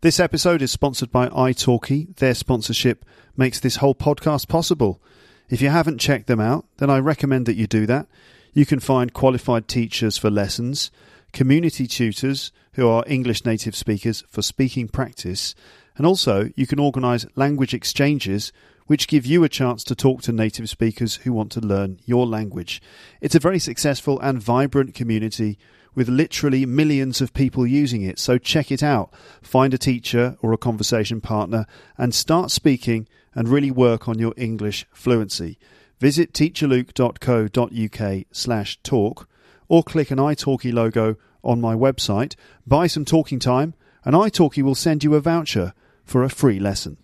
This episode is sponsored by italki. Their sponsorship makes this whole podcast possible. If you haven't checked them out, then I recommend that you do that. You can find qualified teachers for lessons, community tutors who are English native speakers for speaking practice, and also you can organise language exchanges which give you a chance to talk to native speakers who want to learn your language. It's a very successful and vibrant community with literally millions of people using it, so check it out. Find a teacher or a conversation partner and start speaking and really work on your English fluency. Visit teacherluke.co.uk/talk or click an italki logo on my website, buy some talking time, and italki will send you a voucher for a free lesson.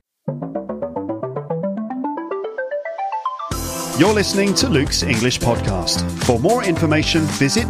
You're listening to Luke's English Podcast. For more information, visit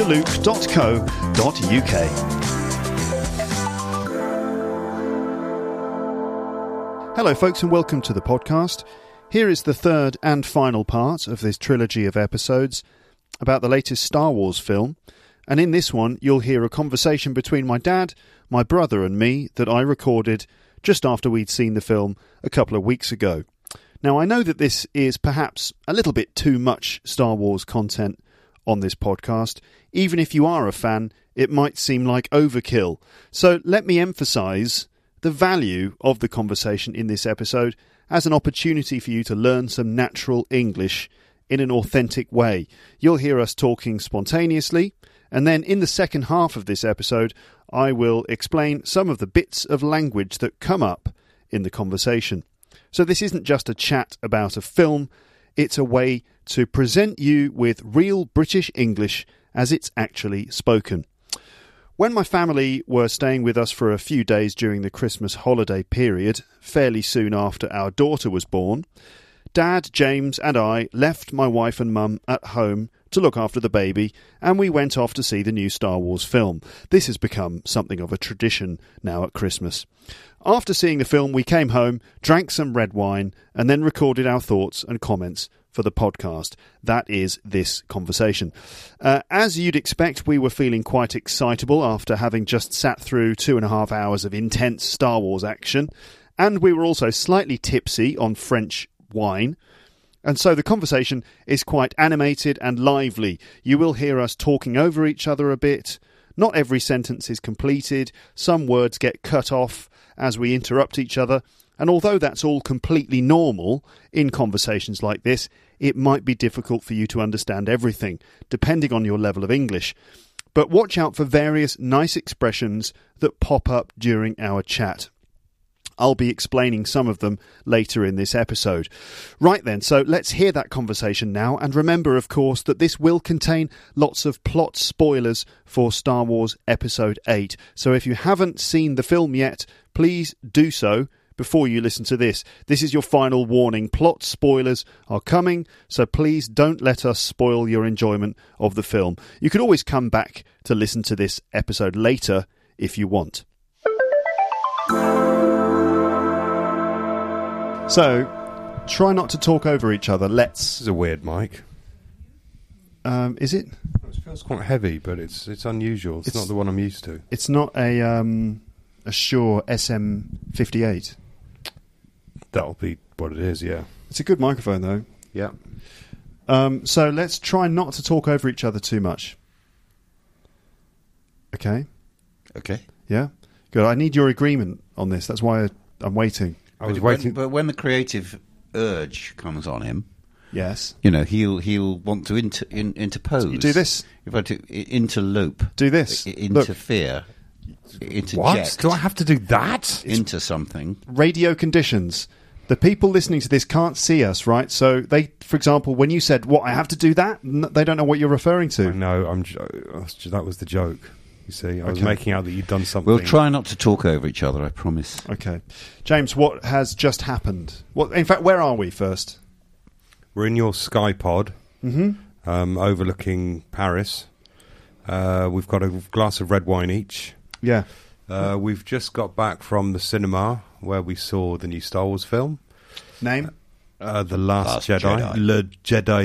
teacherluke.co.uk. Hello folks and welcome to the podcast. Here is the third and final part of this trilogy of episodes about the latest Star Wars film. And in this one, you'll hear a conversation between my dad, my brother and me that I recorded just after we'd seen the film a couple of weeks ago. Now, I know that this is perhaps a little bit too much Star Wars content on this podcast. Even if you are a fan, it might seem like overkill. So let me emphasise the value of the conversation in this episode as an opportunity for you to learn some natural English in an authentic way. You'll hear us talking spontaneously, and then in the second half of this episode, I will explain some of the bits of language that come up in the conversation. So this isn't just a chat about a film, it's a way to present you with real British English as it's actually spoken. When my family were staying with us for a few days during the Christmas holiday period, fairly soon after our daughter was born, Dad, James and I left my wife and Mum at home to look after the baby, and we went off to see the new Star Wars film. This has become something of a tradition now at Christmas. After seeing the film, we came home, drank some red wine, and then recorded our thoughts and comments for the podcast. That is this conversation. As you'd expect, we were feeling quite excitable after having just sat through 2.5 hours of intense Star Wars action, and we were also slightly tipsy on French wine. And so the conversation is quite animated and lively. You will hear us talking over each other a bit. Not every sentence is completed. Some words get cut off as we interrupt each other. And although that's all completely normal in conversations like this, it might be difficult for you to understand everything, depending on your level of English. But watch out for various nice expressions that pop up during our chat. I'll be explaining some of them later in this episode. Right then, so let's hear that conversation now. And remember, of course, that this will contain lots of plot spoilers for Star Wars Episode 8. So if you haven't seen the film yet, please do so before you listen to this. This is your final warning. Plot spoilers are coming, so please don't let us spoil your enjoyment of the film. You can always come back to listen to this episode later if you want. So, try not to talk over each other. This is a weird mic. Is it? It feels quite heavy, but it's unusual. It's not the one I'm used to. It's not a Shure SM58. That'll be what it is, yeah. It's a good microphone, though. Yeah. So let's try not to talk over each other too much. Okay? Okay. Yeah? Good. I need your agreement on this. That's why I'm waiting. I was waiting. But when the creative urge comes on him, yes, you know, he'll want to interpose. So you do this. If I interlope. Do this. Interfere. Interject. What? Do I have to do that? Into something. Radio conditions. The people listening to this can't see us, right? So they, for example, when you said, "What? I have to do that," they don't know what you're referring to. No, that was the joke. You see, I was making out that you'd done something. We'll try not to talk over each other, I promise. Okay. James, what has just happened? In fact, where are we first? We're in your Sky Pod, overlooking Paris. We've got a glass of red wine each. Yeah. We've just got back from the cinema where we saw the new Star Wars film. Name? The Last Jedi. Le Jedi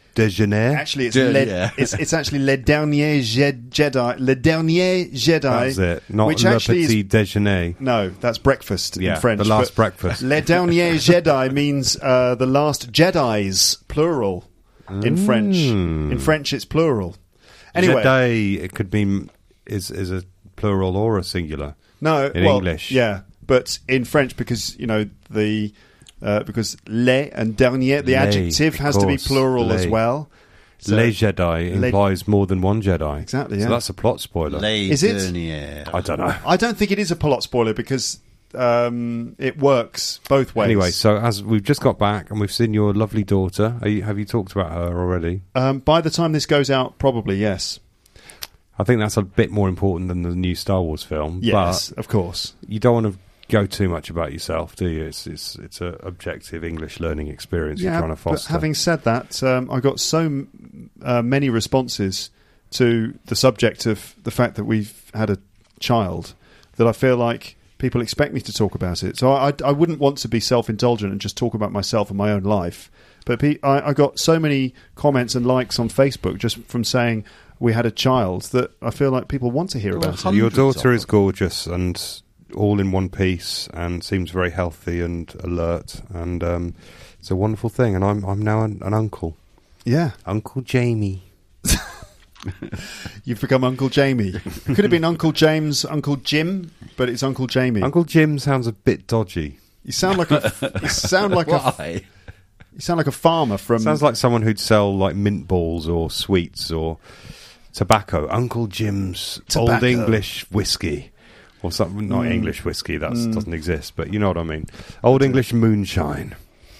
Déjeuner. Actually, it's Yeah. it's actually Le Dernier Jedi. Le Dernier Jedi. That's it. Not which Le actually Petit Déjeuner. no, that's breakfast in French. the last but breakfast. Le Dernier Jedi means the last Jedis, plural, in French. In French, it's plural. Anyway, Jedi, it could be is a plural or a singular. no, in well, English. yeah, but in French, because because le and dernier, the Le, adjective of has to be course, plural as le. well. So- Les Jedi implies more than one Jedi. Exactly, So yeah. that's a plot spoiler. Is it? Dernier. I don't know. I don't think it is a plot spoiler because it works both ways. Anyway, so as we've just got back and we've seen your lovely daughter, have you talked about her already? By the time this goes out, probably yes. I think that's a bit more important than the new Star Wars film. Yes, of course. But you don't want to go too much about yourself, do you? It's a objective English learning experience you're trying to but foster. having said that, I got so many responses to the subject of the fact that we've had a child that I feel like people expect me to talk about it. So I wouldn't want to be self-indulgent and just talk about myself and my own life. But I got so many comments and likes on Facebook just from saying we had a child that I feel like people want to hear There were about it. hundreds Your daughter of is gorgeous and all in one piece and seems very healthy and alert, and it's a wonderful thing. And I'm now an uncle. Yeah. Uncle Jamie. You've become Uncle Jamie. Could have been Uncle James, Uncle Jim, but it's Uncle Jamie. Uncle Jim sounds a bit dodgy. You sound like a Why? you sound like a farmer from. Sounds like someone who'd sell like mint balls or sweets or tobacco. Uncle Jim's Tobacco. Old English whiskey. Or something, not English whiskey, that doesn't exist, but you know what I mean. Old English moonshine.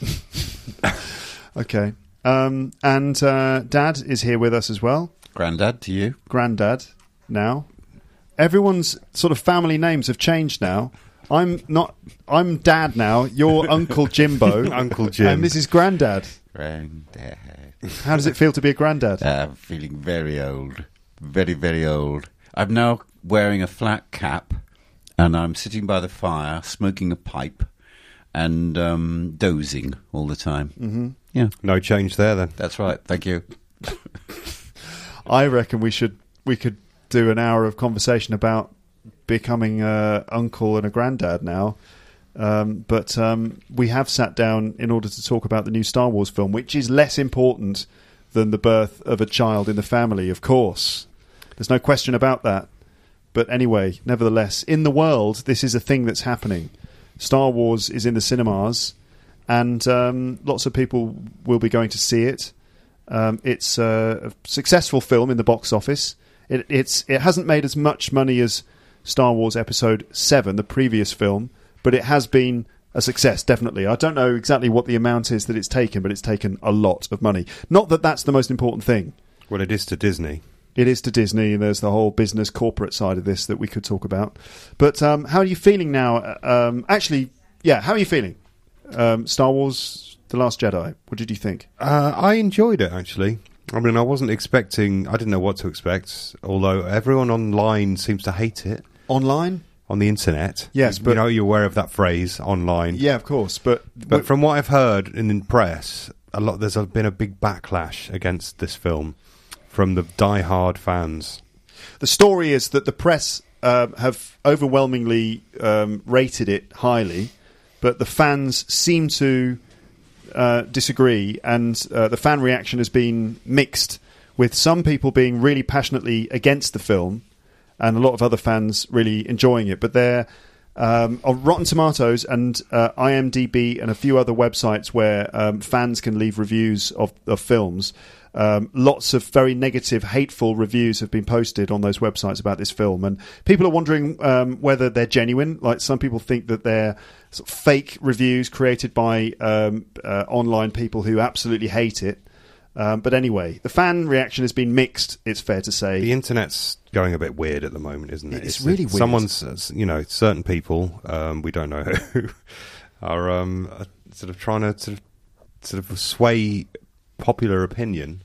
Okay. And Dad is here with us as well. Grandad to you. Grandad now. Everyone's sort of family names have changed now. I'm Dad now. You're Uncle Jimbo. Uncle Jim. And this is Grandad. Grandad. How does it feel to be a granddad? I'm feeling very old. Very, very old. I'm now wearing a flat cap and I'm sitting by the fire, smoking a pipe and dozing all the time. Mm-hmm. Yeah, No change there then. that's right. Thank you. I reckon we could do an hour of conversation about becoming an uncle and a granddad now. But we have sat down in order to talk about the new Star Wars film, which is less important than the birth of a child in the family, of course. There's no question about that. But anyway, nevertheless, in the world, this is a thing that's happening. Star Wars is in the cinemas, and lots of people will be going to see it. It's a successful film in the box office. It hasn't made as much money as Star Wars Episode 7, the previous film, but it has been a success, definitely. I don't know exactly what the amount is that it's taken, but it's taken a lot of money. Not that that's the most important thing. Well, it is to Disney. It is to Disney, and there's the whole business corporate side of this that we could talk about. But how are you feeling now? How are you feeling? Star Wars The Last Jedi, what did you think? I enjoyed it, actually. I mean, I didn't know what to expect, although everyone online seems to hate it. Online? On the internet. Yes, but... You know, you're aware of that phrase, online. Yeah, of course, but from what I've heard in the press, there's been a big backlash against this film from the die-hard fans. The story is that the press have overwhelmingly rated it highly, but the fans seem to disagree, and the fan reaction has been mixed, with some people being really passionately against the film and a lot of other fans really enjoying it. But they're on Rotten Tomatoes and IMDb and a few other websites where fans can leave reviews of films. Lots of very negative, hateful reviews have been posted on those websites about this film, and people are wondering whether they're genuine. Like, some people think that they're sort of fake reviews created by online people who absolutely hate it. But anyway, the fan reaction has been mixed, it's fair to say. The internet's going a bit weird at the moment, isn't it? It's really weird. Someone's, certain people, we don't know who, are sort of trying to sort of sway popular opinion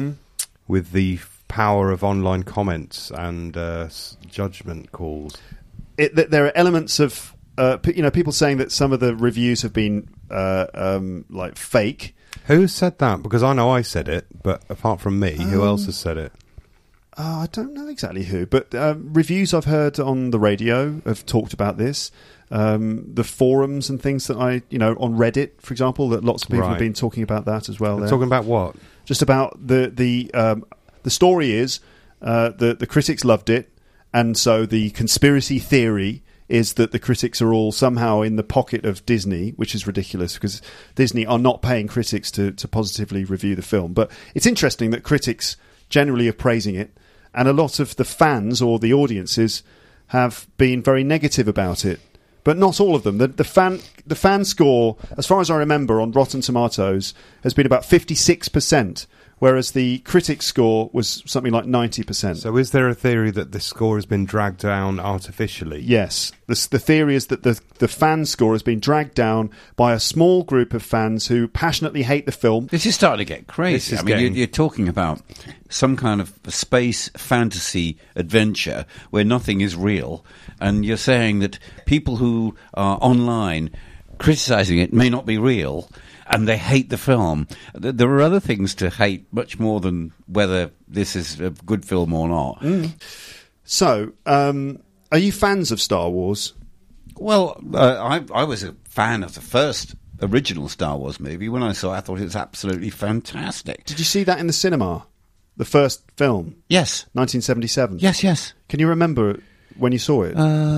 with the power of online comments and judgment calls. There are elements of people saying that some of the reviews have been like fake. Who said that? Because I know I said it, but apart from me, who else has said it? I don't know exactly who, but reviews I've heard on the radio have talked about this. The forums and things that on Reddit, for example, that lots of people have been talking about that as well. Talking about what? Just about the story is the critics loved it, and so the conspiracy theory is that the critics are all somehow in the pocket of Disney, which is ridiculous because Disney are not paying critics to positively review the film. But it's interesting that critics generally are praising it, and a lot of the fans or the audiences have been very negative about it. But not all of them. The fan score, as far as I remember, on Rotten Tomatoes has been about 56%, whereas the critic score was something like 90%. So is there a theory that the score has been dragged down artificially? Yes. The theory is that the fan score has been dragged down by a small group of fans who passionately hate the film. This is starting to get crazy. I mean, you're talking about some kind of space fantasy adventure where nothing is real, and you're saying that people who are online criticising it may not be real, and they hate the film. There are other things to hate much more than whether this is a good film or not. So, are you fans of Star Wars? Well, I was a fan of the first original Star Wars movie. When I saw it, I thought it was absolutely fantastic. Did you see that in the cinema? The first film? Yes. 1977? Yes. Can you remember when you saw it?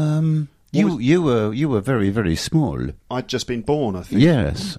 You were very, very small. I'd just been born, I think. Yes,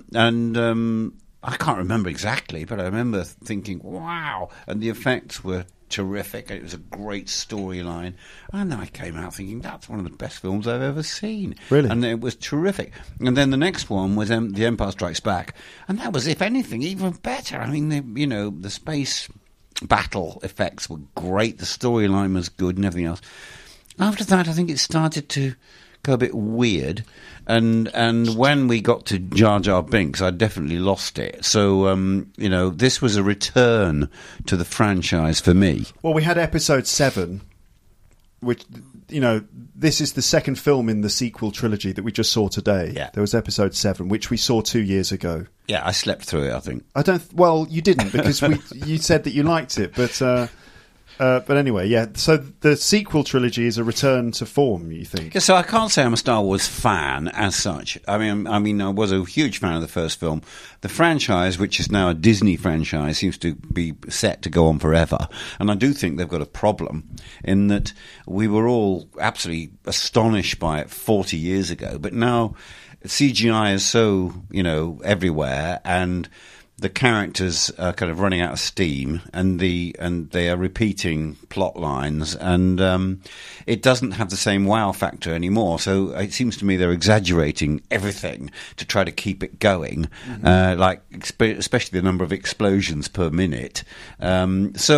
and I can't remember exactly, but I remember thinking, wow, and the effects were terrific. It was a great storyline, and then I came out thinking that's one of the best films I've ever seen. Really? And it was terrific. And then the next one was The Empire Strikes Back, and that was, if anything, even better. I mean, the space battle effects were great, the storyline was good, and everything else. After that, I think it started to go a bit weird, and when we got to Jar Jar Binks, I definitely lost it. So, this was a return to the franchise for me. Well, we had Episode 7, which, this is the second film in the sequel trilogy that we just saw today. Yeah. There was Episode 7, which we saw 2 years ago. Yeah, I slept through it, I think. Well, you didn't, because you said that you liked it, but anyway, yeah. So the sequel trilogy is a return to form, you think? So I can't say I'm a Star Wars fan as such. I mean, I was a huge fan of the first film. The franchise, which is now a Disney franchise, seems to be set to go on forever. And I do think they've got a problem in that we were all absolutely astonished by it 40 years ago. But now CGI is so, everywhere, and the characters are kind of running out of steam, and they are repeating plot lines, and it doesn't have the same wow factor anymore. So it seems to me they're exaggerating everything to try to keep it going, especially the number of explosions per minute. It's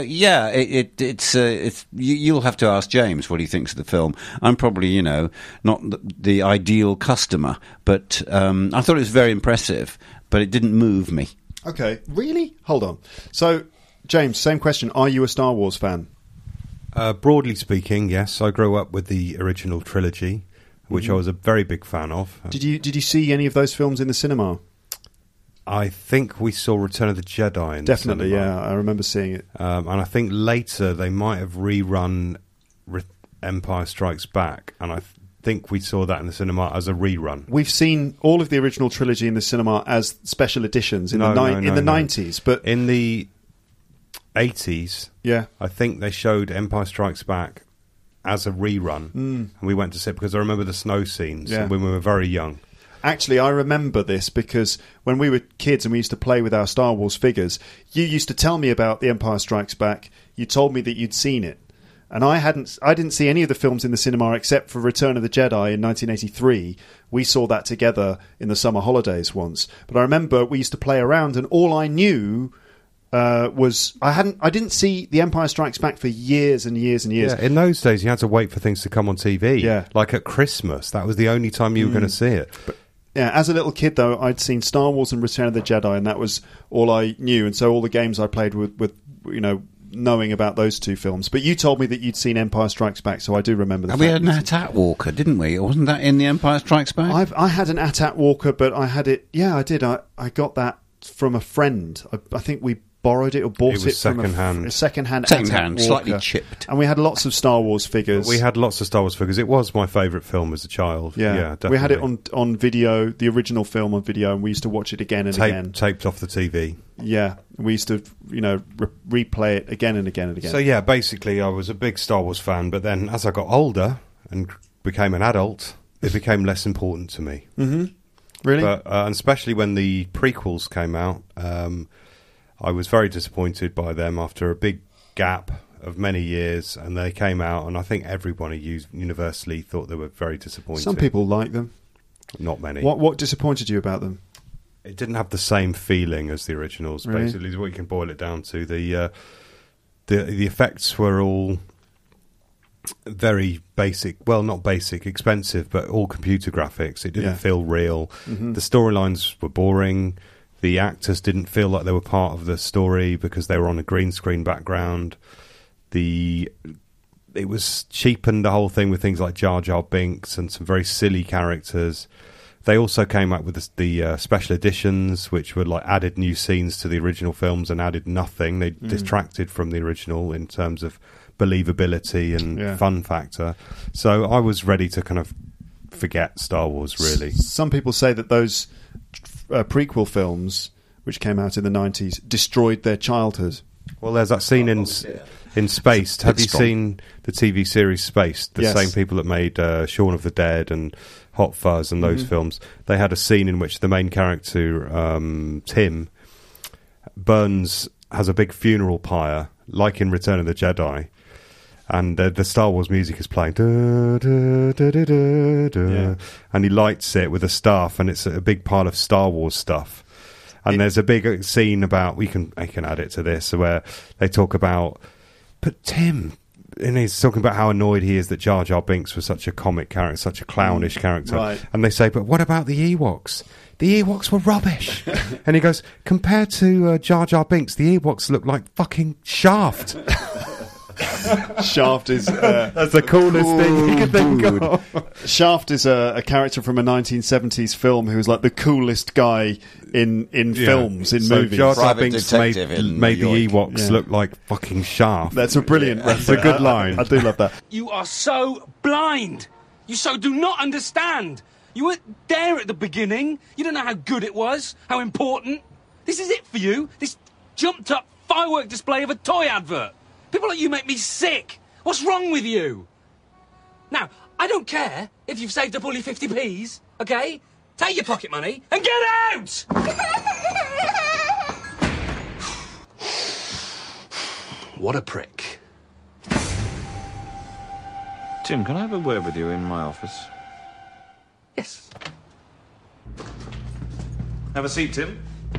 you'll have to ask James what he thinks of the film. I'm probably not the ideal customer, but I thought it was very impressive. But it didn't move me. Okay, really? Hold on. So, James, same question. Are you a Star Wars fan? Broadly speaking, yes. I grew up with the original trilogy, which I was a very big fan of. Did you see any of those films in the cinema? I think we saw Return of the Jedi in Definitely, the cinema. yeah. I remember seeing it. And I think later they might have rerun Empire Strikes Back, and I think we saw that in the cinema as a rerun. We've seen all of the original trilogy in the cinema as special editions in the 90s, but in the 80s, yeah, I think they showed Empire Strikes Back as a rerun, and we went to see it because I remember the snow scenes when we were very young. Actually, I remember this because when we were kids and we used to play with our Star Wars figures, you used to tell me about The Empire Strikes Back. You told me that you'd seen it. And I didn't see any of the films in the cinema except for Return of the Jedi in 1983. We saw that together in the summer holidays once. But I remember we used to play around, and all I knew was I didn't see The Empire Strikes Back for years and years and years. Yeah, in those days, you had to wait for things to come on TV. Yeah. Like at Christmas, that was the only time you were going to see it. But, yeah, as a little kid, though, I'd seen Star Wars and Return of the Jedi, and that was all I knew. And so all the games I played with knowing about those two films. But you told me that you'd seen Empire Strikes Back, so I do remember. And we had an AT-AT walker, didn't we? Wasn't that in the Empire Strikes Back? I had an AT-AT walker, but I had it. Yeah, I did. I got that from a friend. I think we borrowed it or bought it from a second-hand AT-AT slightly walker. chipped. And we had lots of Star Wars figures. We had lots of Star Wars figures. It was my favourite film as a child. Yeah, definitely. We had it on video, the original film on video, and we used to watch it again and again. Taped off the TV. Yeah, we used to, replay it again and again and again. So yeah, basically I was a big Star Wars fan, but then as I got older and became an adult, it became less important to me. Mm-hmm. Really? But, and especially when the prequels came out, I was very disappointed by them after a big gap of many years, and they came out, and I think everybody universally thought they were very disappointing. Some people like them. Not many. What disappointed you about them? It didn't have the same feeling as the originals, Really? basically, is what you can boil it down to. The effects were all very basic, well, not basic, expensive, but all computer graphics. It didn't feel real. Mm-hmm. The storylines were boring. The actors didn't feel like they were part of the story because they were on a green screen background. It was cheapened, the whole thing, with things like Jar Jar Binks and some very silly characters. They also came up with the special editions, which were like added new scenes to the original films and added nothing. They detracted from the original in terms of believability and fun factor. So I was ready to kind of forget Star Wars, really. Some people say that those prequel films, which came out in the 90s, destroyed their childhood. Well, there's that scene in Spaced. Have you seen the TV series Spaced? The same people that made Shaun of the Dead and Hot Fuzz and those films. They had a scene in which the main character, Tim, has a big funeral pyre, like in Return of the Jedi. And the Star Wars music is playing, and he lights it with a staff, and it's a big pile of Star Wars stuff. And there's a big scene about, I can add it to this, where they talk about, but Tim, and he's talking about how annoyed he is that Jar Jar Binks was such a comic character, such a clownish character. Right. And they say, but what about the Ewoks? The Ewoks were rubbish. And he goes, compared to Jar Jar Binks, the Ewoks look like fucking Shaft. Shaft is that's the coolest thing you could think of. Shaft is a character from a 1970s film who was like the coolest guy in films, in movies. Jar Jar Private Binks detective made in the New York. Ewoks look like fucking Shaft. That's a brilliant reference. That's a good line. I do love that. You are so blind. You so do not understand. You weren't there at the beginning. You don't know how good it was, how important. This is it for you. This jumped up firework display of a toy advert. People like you make me sick. What's wrong with you? Now, I don't care if you've saved up all your 50p's, okay? Take your pocket money and get out! What a prick. Tim, can I have a word with you in my office? Yes. Have a seat, Tim.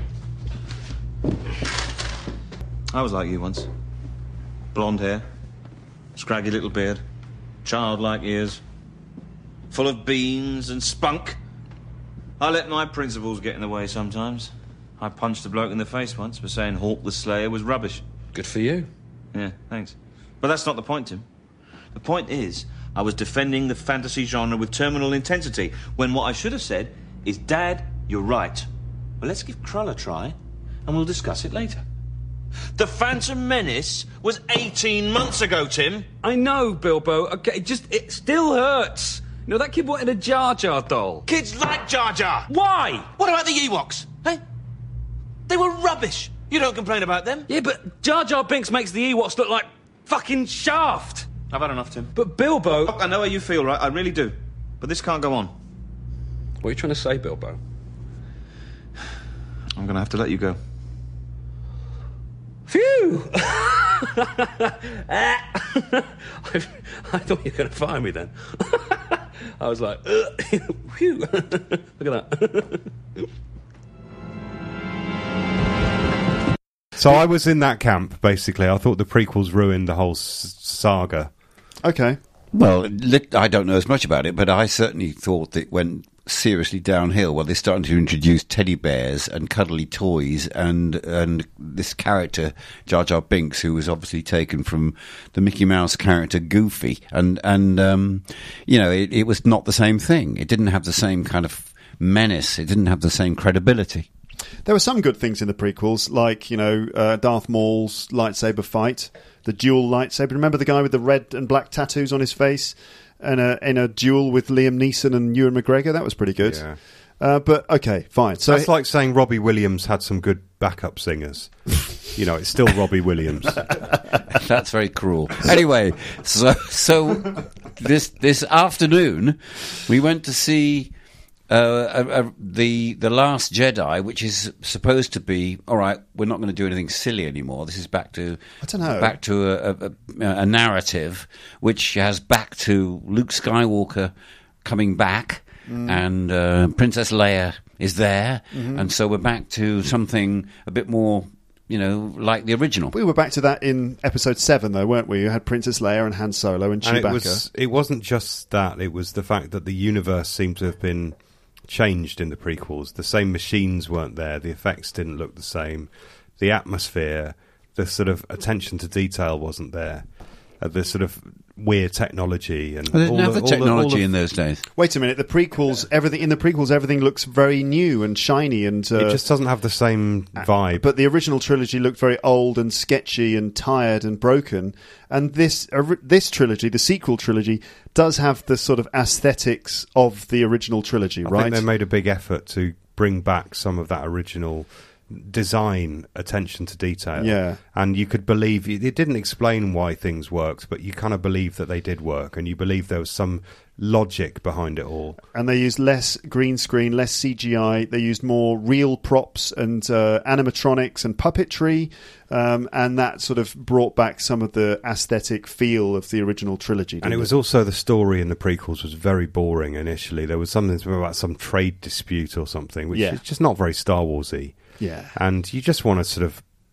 I was like you once. Blonde hair, scraggy little beard, childlike ears, full of beans and spunk. I let my principles get in the way sometimes. I punched a bloke in the face once for saying Hawk the Slayer was rubbish. Good for you. Yeah, thanks. But that's not the point, Tim. The point is, I was defending the fantasy genre with terminal intensity, when what I should have said is, Dad, you're right. Well, let's give Krull a try, and we'll discuss it later. The Phantom Menace was 18 months ago, Tim. I know, Bilbo. Okay, it still hurts. You know, that kid wanted a Jar Jar doll. Kids like Jar Jar. Why? What about the Ewoks? Hey? They were rubbish. You don't complain about them. Yeah, but Jar Jar Binks makes the Ewoks look like fucking Shaft. I've had enough, Tim. But Bilbo... Look, I know how you feel, right? I really do. But this can't go on. What are you trying to say, Bilbo? I'm going to have to let you go. Phew! I thought you were going to fire me then. I was like, phew. Look at that. So I was in that camp, basically. I thought the prequels ruined the whole saga. Okay. Well, I don't know as much about it, but I certainly thought that it went seriously downhill when they're starting to introduce teddy bears and cuddly toys and this character Jar Jar Binks, who was obviously taken from the Mickey Mouse character Goofy, and it was not the same thing. It didn't have the same kind of menace. It didn't have the same credibility. There were some good things in the prequels, like Darth Maul's lightsaber fight, the dual lightsaber. Remember the guy with the red and black tattoos on his face? And in a duel with Liam Neeson and Ewan McGregor, that was pretty good. Yeah. But okay, fine. So that's like saying Robbie Williams had some good backup singers. It's still Robbie Williams. That's very cruel. Anyway, so this afternoon we went to see the Last Jedi, which is supposed to be all right. We're not going to do anything silly anymore. This is back to a narrative which has back to Luke Skywalker coming back, and Princess Leia is there, and so we're back to something a bit more, like the original. We were back to that in episode 7, though, weren't we? You had Princess Leia and Han Solo and Chewbacca. And it wasn't just that. It was the fact that the universe seemed to have been changed in the prequels. The same machines weren't there. The effects didn't look the same. The atmosphere, the sort of attention to detail wasn't there. The sort of weird technology and they didn't have the technology in those days. Wait a minute. Everything looks very new and shiny, and it just doesn't have the same vibe. But the original trilogy looked very old and sketchy and tired and broken. And this trilogy, the sequel trilogy, does have the sort of aesthetics of the original trilogy, right? I think they made a big effort to bring back some of that original design, attention to detail. Yeah. And you could believe, it didn't explain why things worked, but you kind of believed that they did work, and you believed there was some logic behind it all. And they used less green screen, less CGI. They used more real props and animatronics and puppetry, and that sort of brought back some of the aesthetic feel of the original trilogy. And it was also, the story in the prequels was very boring initially. There was something about some trade dispute or something, which is just not very Star Wars-y. Yeah. And you just want to sort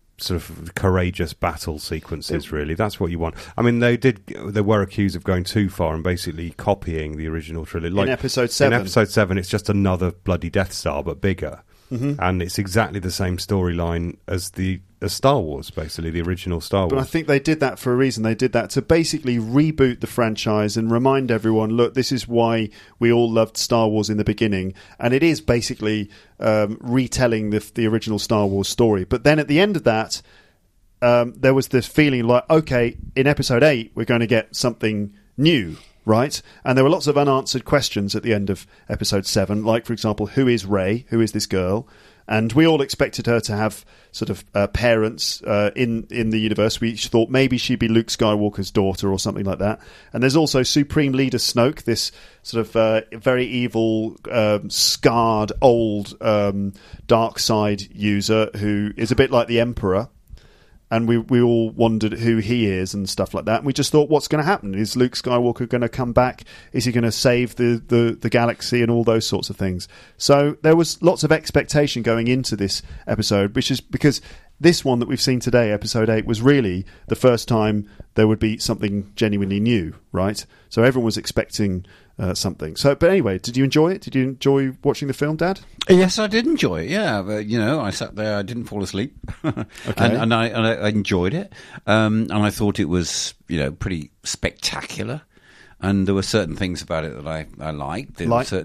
of courageous battle sequences, really. That's what you want. I mean, they were accused of going too far and basically copying the original trilogy. Like, in episode 7. In episode 7, it's just another bloody Death Star, but bigger. Mm-hmm. And it's exactly the same storyline as Star Wars, basically, the original Star Wars. But I think they did that for a reason. They did that to basically reboot the franchise and remind everyone, look, this is why we all loved Star Wars in the beginning. And it is basically retelling the original Star Wars story. But then at the end of that, there was this feeling like, okay, in episode 8, we're going to get something new. Right? And there were lots of unanswered questions at the end of episode 7, like, for example, who is Rey? Who is this girl? And we all expected her to have sort of parents in the universe. We each thought maybe she'd be Luke Skywalker's daughter or something like that. And there's also Supreme Leader Snoke, this sort of very evil, scarred, old dark side user who is a bit like the Emperor. And we all wondered who he is and stuff like that. And we just thought, what's going to happen? Is Luke Skywalker going to come back? Is he going to save the galaxy and all those sorts of things? So there was lots of expectation going into this episode, which is because this one that we've seen today, episode 8, was really the first time there would be something genuinely new, right? So everyone was expecting something. So, but anyway, did you enjoy it? Did you enjoy watching the film, Dad? Yes, I did enjoy it. Yeah, but, I sat there, I didn't fall asleep, okay. and I enjoyed it, and I thought it was pretty spectacular. And there were certain things about it that I liked.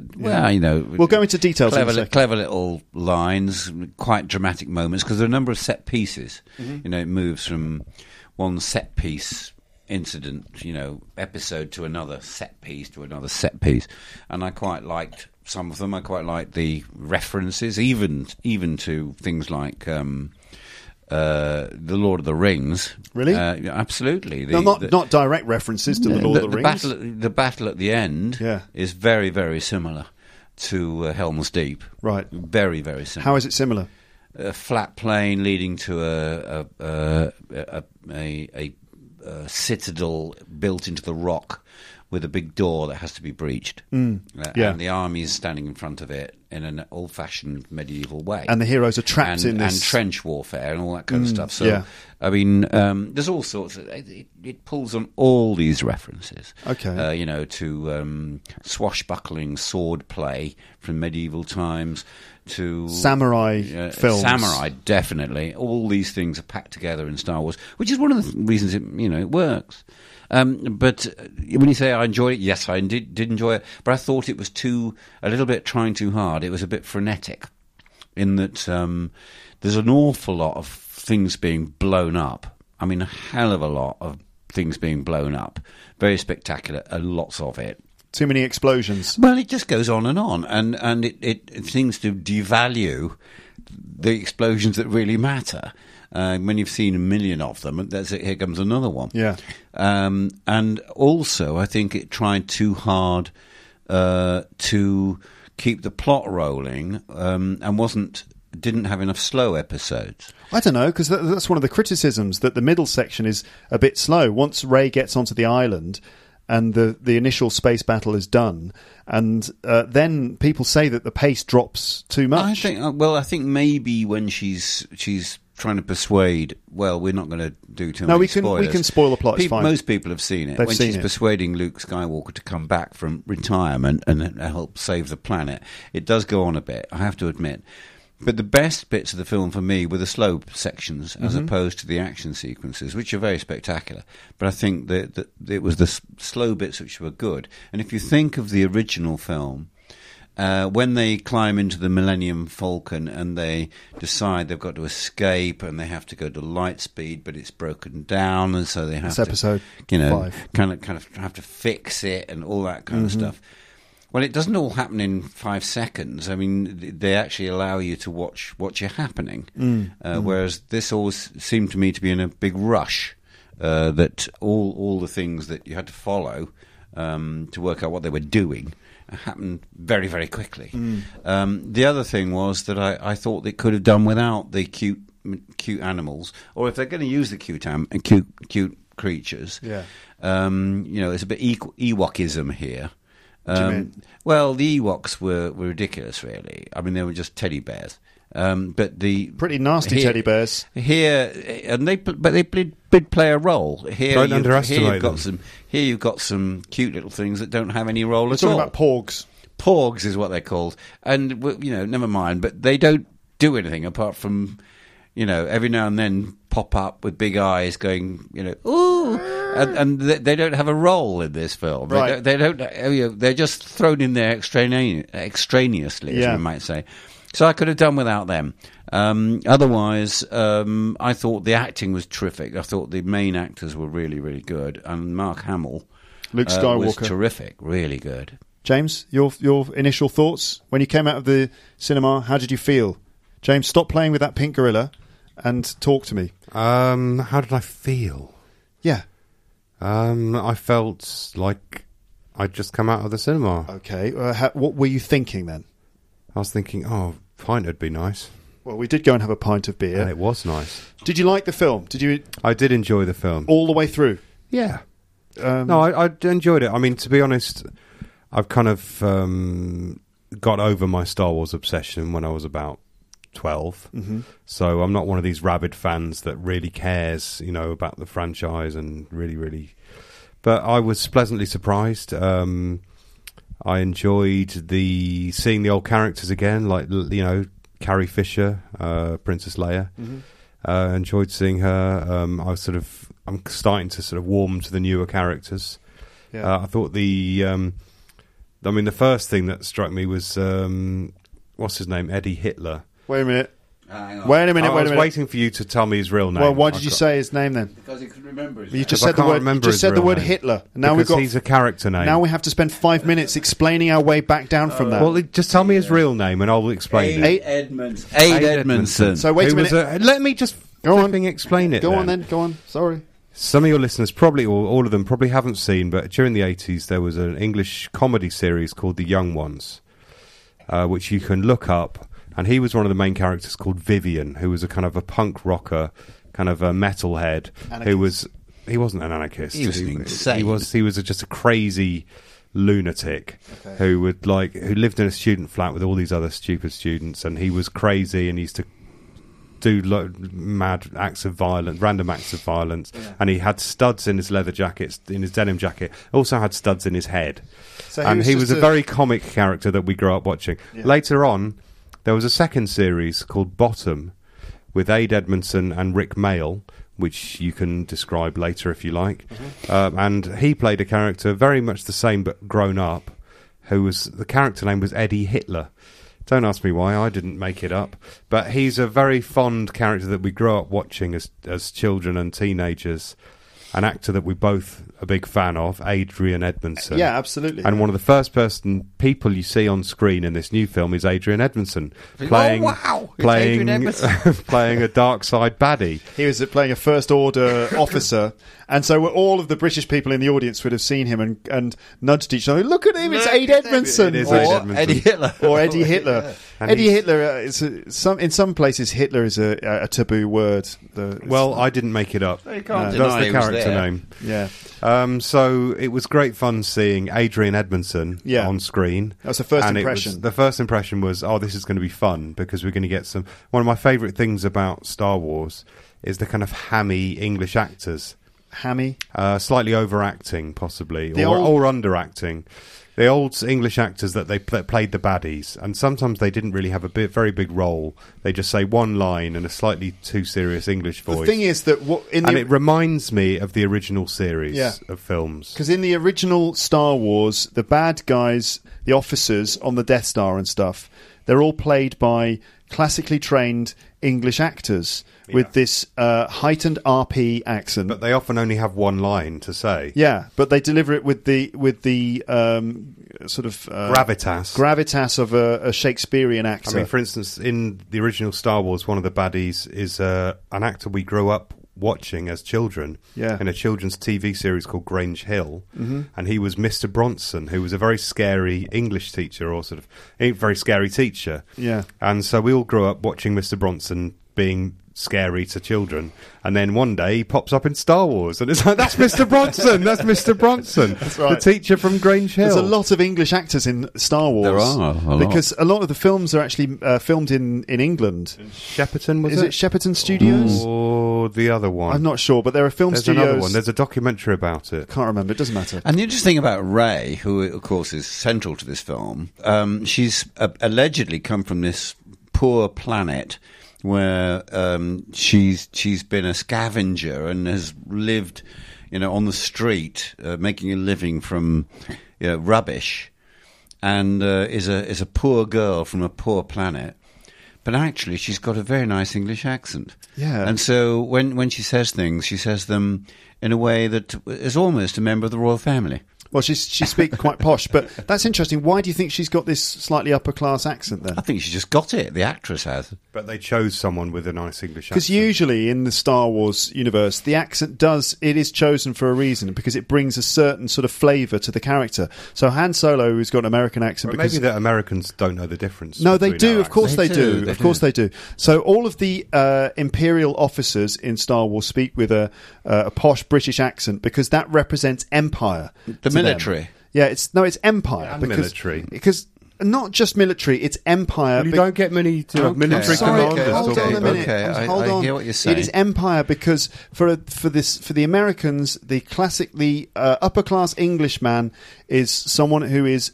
We'll go into details. Clever little lines, quite dramatic moments, because there are a number of set pieces. Mm-hmm. It moves from one set piece incident, episode to another set piece to another set piece, and I quite liked some of them. I quite liked the references, even to things like the Lord of the Rings. Really? Absolutely. Not direct references to the Lord of the Rings. The battle at the end is very, very similar to Helm's Deep. Right. Very, very similar. How is it similar? A flat plain leading to a citadel built into the rock with a big door that has to be breached. Yeah. And the army is standing in front of it in an old-fashioned medieval way. And the heroes are trapped in this... And trench warfare and all that kind of stuff. So, yeah. I mean, there's all sorts of... It pulls on all these references. Okay. You know, to swashbuckling sword play from medieval times, to... Samurai films. Samurai, definitely. All these things are packed together in Star Wars, which is one of the reasons it works. But when you say I enjoyed it, yes, I did enjoy it. But I thought it was a little bit trying too hard. It was a bit frenetic in that there's an awful lot of things being blown up. I mean, a hell of a lot of things being blown up. Very spectacular, lots of it. Too many explosions. Well, it just goes on, and it seems to devalue the explosions that really matter. When you've seen a million of them, here comes another one. Yeah. And also, I think it tried too hard to keep the plot rolling and didn't have enough slow episodes. I don't know, because that's one of the criticisms, that the middle section is a bit slow. Once Rey gets onto the island and the initial space battle is done, and then people say that the pace drops too much. I think maybe when she's trying to persuade, well, we're not going to do too many spoilers. We can spoil the plot, it's fine. Most people have seen it. They've when seen she's it. persuading Luke Skywalker to come back from retirement and help save the planet, it does go on a bit, I have to admit. But the best bits of the film for me were the slow sections as opposed to the action sequences, which are very spectacular. But I think that it was the slow bits which were good. And if you think of the original film, when they climb into the Millennium Falcon and they decide they've got to escape and they have to go to light speed, but it's broken down, and so they have episode 5. kind of have to fix it and all that kind of stuff. Well, it doesn't all happen in 5 seconds. I mean, they actually allow you to watch what's happening, whereas this always seemed to me to be in a big rush. That all the things that you had to follow to work out what they were doing happened very, very quickly. The other thing was that I thought they could have done without the cute animals, or if they're going to use the cute creatures, it's a bit Ewokism here. What do you mean? Well, the Ewoks were ridiculous, really. I mean, they were just teddy bears. But the pretty nasty teddy bears here, and they did play a role. Don't underestimate them. Here you've got some cute little things that don't have any role at all. Talking about porgs. Porgs is what they're called, and never mind. But they don't do anything apart from every now and then pop up with big eyes, going ooh, and they don't have a role in this film. Right. They don't. They're just thrown in there extraneously, as we might say. So I could have done without them. Otherwise, I thought the acting was terrific. I thought the main actors were really, really good. And Mark Hamill, Luke Skywalker, was terrific, really good. James, your initial thoughts when you came out of the cinema? How did you feel? James, stop playing with that pink gorilla and talk to me. How did I feel? Yeah. I felt like I'd just come out of the cinema. Okay. What were you thinking then? I was thinking, a pint would be nice. Well, we did go and have a pint of beer. And it was nice. Did you like the film? I did enjoy the film. All the way through? Yeah. No, I enjoyed it. I mean, to be honest, I've kind of got over my Star Wars obsession when I was about 12. Mm-hmm. So I'm not one of these rabid fans that really cares, about the franchise and really, really... But I was pleasantly surprised. I enjoyed seeing the old characters again, like Carrie Fisher, Princess Leia. Mm-hmm. Enjoyed seeing her. I'm starting to sort of warm to the newer characters. Yeah. I thought the first thing that struck me was what's his name, Eddie Hitler. Wait a minute. I was waiting for you to tell me his real name. Well, why did you say his name then? Because he could remember his name. You just said the word Hitler. Now he's a character name. Now we have to spend 5 minutes explaining our way back down from that. Well, just tell me his real name and I'll explain it. Aid Edmondson. So wait a minute. Let me just explain it. Go on. Sorry. Some of your listeners, probably all of them, probably haven't seen, but during the 80s there was an English comedy series called The Young Ones, which you can look up. And he was one of the main characters called Vivian, who was a kind of a punk rocker, kind of a metalhead, who He wasn't an anarchist. He was insane. He was just a crazy lunatic who lived in a student flat with all these other stupid students, and he was crazy and he used to do mad acts of violence, random acts of violence, and he had studs in his leather jackets, in his denim jacket. Also had studs in his head, and he was a very comic character that we grew up watching. Yeah. Later on, there was a second series called Bottom with Ade Edmondson and Rick Mayall, which you can describe later if you like. And he played a character very much the same but grown up, the character name was Eddie Hitler. Don't ask me why, I didn't make it up. But he's a very fond character that we grew up watching as children and teenagers. An actor that we both are a big fan of, Adrian Edmondson. Yeah, absolutely. And one of the first people you see on screen in this new film is Adrian Edmondson playing a dark side baddie. He was playing a First Order officer, and so all of the British people in the audience would have seen him and nudged each other. Look at him! It's Ade Edmondson, It is Ade Edmondson. Eddie Hitler, or Eddie Hitler. Yeah. Eddie Hitler in some places Hitler is a taboo word. I didn't make it up. You can't That's deny the character name. Yeah. So it was great fun seeing Adrian Edmondson on screen. That was the first impression. The first impression was, this is going to be fun because we're going to get some. One of my favourite things about Star Wars is the kind of hammy English actors. Hammy? Slightly overacting, possibly, or underacting. The old English actors that they played the baddies, and sometimes they didn't really have a very big role. They just say one line in a slightly too serious English voice. The thing is that it reminds me of the original series of films. Because in the original Star Wars, the bad guys, the officers on the Death Star and stuff, they're all played by classically trained English actors with this heightened RP accent. But they often only have one line to say. Yeah, but they deliver it with the sort of gravitas of a Shakespearean actor. I mean, for instance, in the original Star Wars, one of the baddies is an actor we grew up watching as children in a children's TV series called Grange Hill, and he was Mr. Bronson, who was a very scary English teacher, or sort of a very scary teacher. Yeah, and so we all grew up watching Mr. Bronson being scary to children, and then one day he pops up in Star Wars and it's like, that's Mr. Bronson, that's Mr. Bronson. That's right. The teacher from Grange Hill. There's a lot of English actors in Star Wars. There are because a lot of the films are actually filmed in England. Shepperton, is it Shepperton Studios? Or the other one? I'm not sure, but there are film There's studios. another one. There's a documentary about it. Can't remember. It doesn't matter. And the interesting thing about Rey, who of course is central to this film, she's allegedly come from this poor planet where she's been a scavenger and has lived, on the street, making a living from rubbish, and is a poor girl from a poor planet. But actually, she's got a very nice English accent. Yeah. And so when she says things, she says them in a way that is almost a member of the royal family. Well, she speaks quite posh, but that's interesting. Why do you think she's got this slightly upper class accent then? I think she just got it. The actress has. But they chose someone with a nice English accent. Because usually in the Star Wars universe, the accent is chosen for a reason, because it brings a certain sort of flavour to the character. So Han Solo has got an American accent. Maybe that Americans don't know the difference. No, they do. Of course they do. do. Of course they do. So all of the Imperial officers in Star Wars speak with a posh British accent, because that represents empire. The military. Them. Yeah, it's empire. And military. Because not just military, it's empire. Well, you don't get many military commanders. Hold on a minute. Okay, Hold on. I hear what you're saying. It is empire because for the Americans, the upper class Englishman is someone who is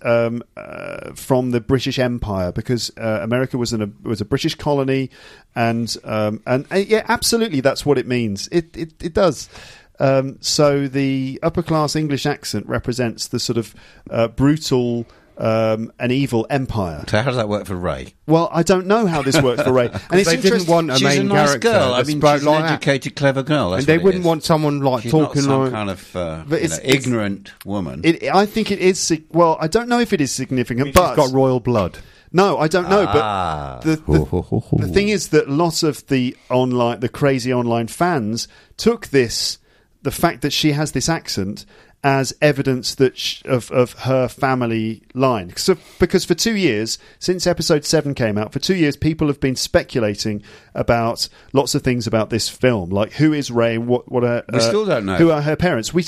from the British Empire, because America was a British colony, and yeah, absolutely, that's what it means. It does. So the upper class English accent represents the sort of brutal an evil empire. So how does that work for Rey? Well, I don't know how this works for Rey. And it's they didn't want a she's main a nice character. girl. I mean, she's an educated, clever girl. That's and they what wouldn't want someone like she's talking not some like kind of ignorant woman. I think it is. Well, I don't know if it is significant, but she's got royal blood. No, I don't know. But the thing is that lots of the crazy online fans took the fact that she has this accent, as evidence that of her family line. So, because for 2 years, since episode 7 came out, for 2 years people have been speculating about lots of things about this film, like who is Ray and what are, We still don't know. who are her parents. We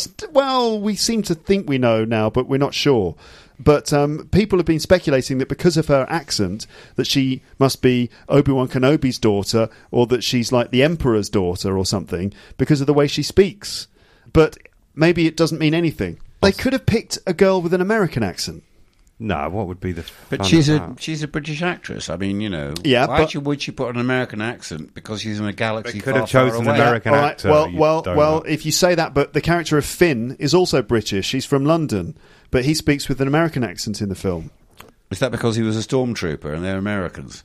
seem to think we know now, but we're not sure. But people have been speculating that because of her accent, that she must be Obi-Wan Kenobi's daughter, or that she's like the Emperor's daughter or something, because of the way she speaks. But maybe it doesn't mean anything. They could have picked a girl with an American accent. No, what would be the But fun she's of a that? she's a British actress. I mean, Yeah, why but- would she put an American accent? Because she's in a galaxy They could far, have chosen far an away. American All right, actor. well, you well, donut. well. If you say that, but the character of Finn is also British. He's from London, but he speaks with an American accent in the film. Is that because he was a stormtrooper and they're Americans?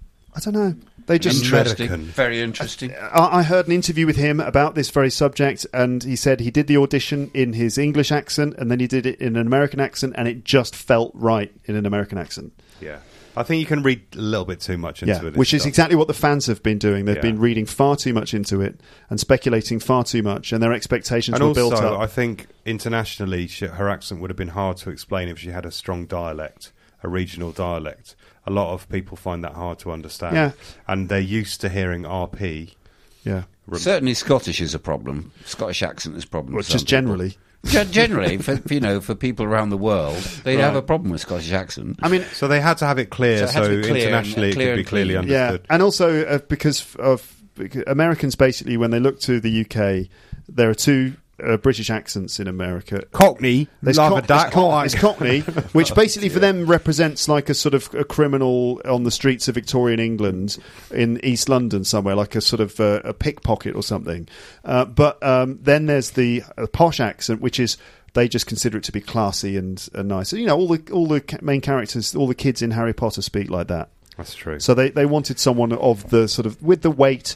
I don't know. They just Interesting. American. Very interesting. I heard an interview with him about this very subject, and he said he did the audition in his English accent, and then he did it in an American accent, and it just felt right in an American accent. Yeah. I think you can read a little bit too much into it. Which is exactly what the fans have been doing. They've Yeah. been reading far too much into it and speculating far too much, and their expectations And were also, built up. I think internationally, her accent would have been hard to explain if she had a strong dialect, a regional dialect. A lot of people find that hard to understand. Yeah. And they're used to hearing RP. Yeah, Certainly, Scottish is a problem. Scottish accent is a problem. well, for just some people. generally. Generally, for people around the world, they'd have a problem with Scottish accent. I mean, So they had to have it clear, So it had so to be clear internationally and- it clear could be and clearly clean. understood. yeah, and also because Americans basically, when they look to the UK, there are two British accents in America. Cockney, There's it's Cockney, which basically for them represents like a sort of a criminal on the streets of Victorian England in East London somewhere, like a sort of a pickpocket or something. But then there's the posh accent, which is they just consider it to be classy and nice. You know, all the main characters, all the kids in Harry Potter speak like that. That's true. So they wanted someone of the sort of with the weight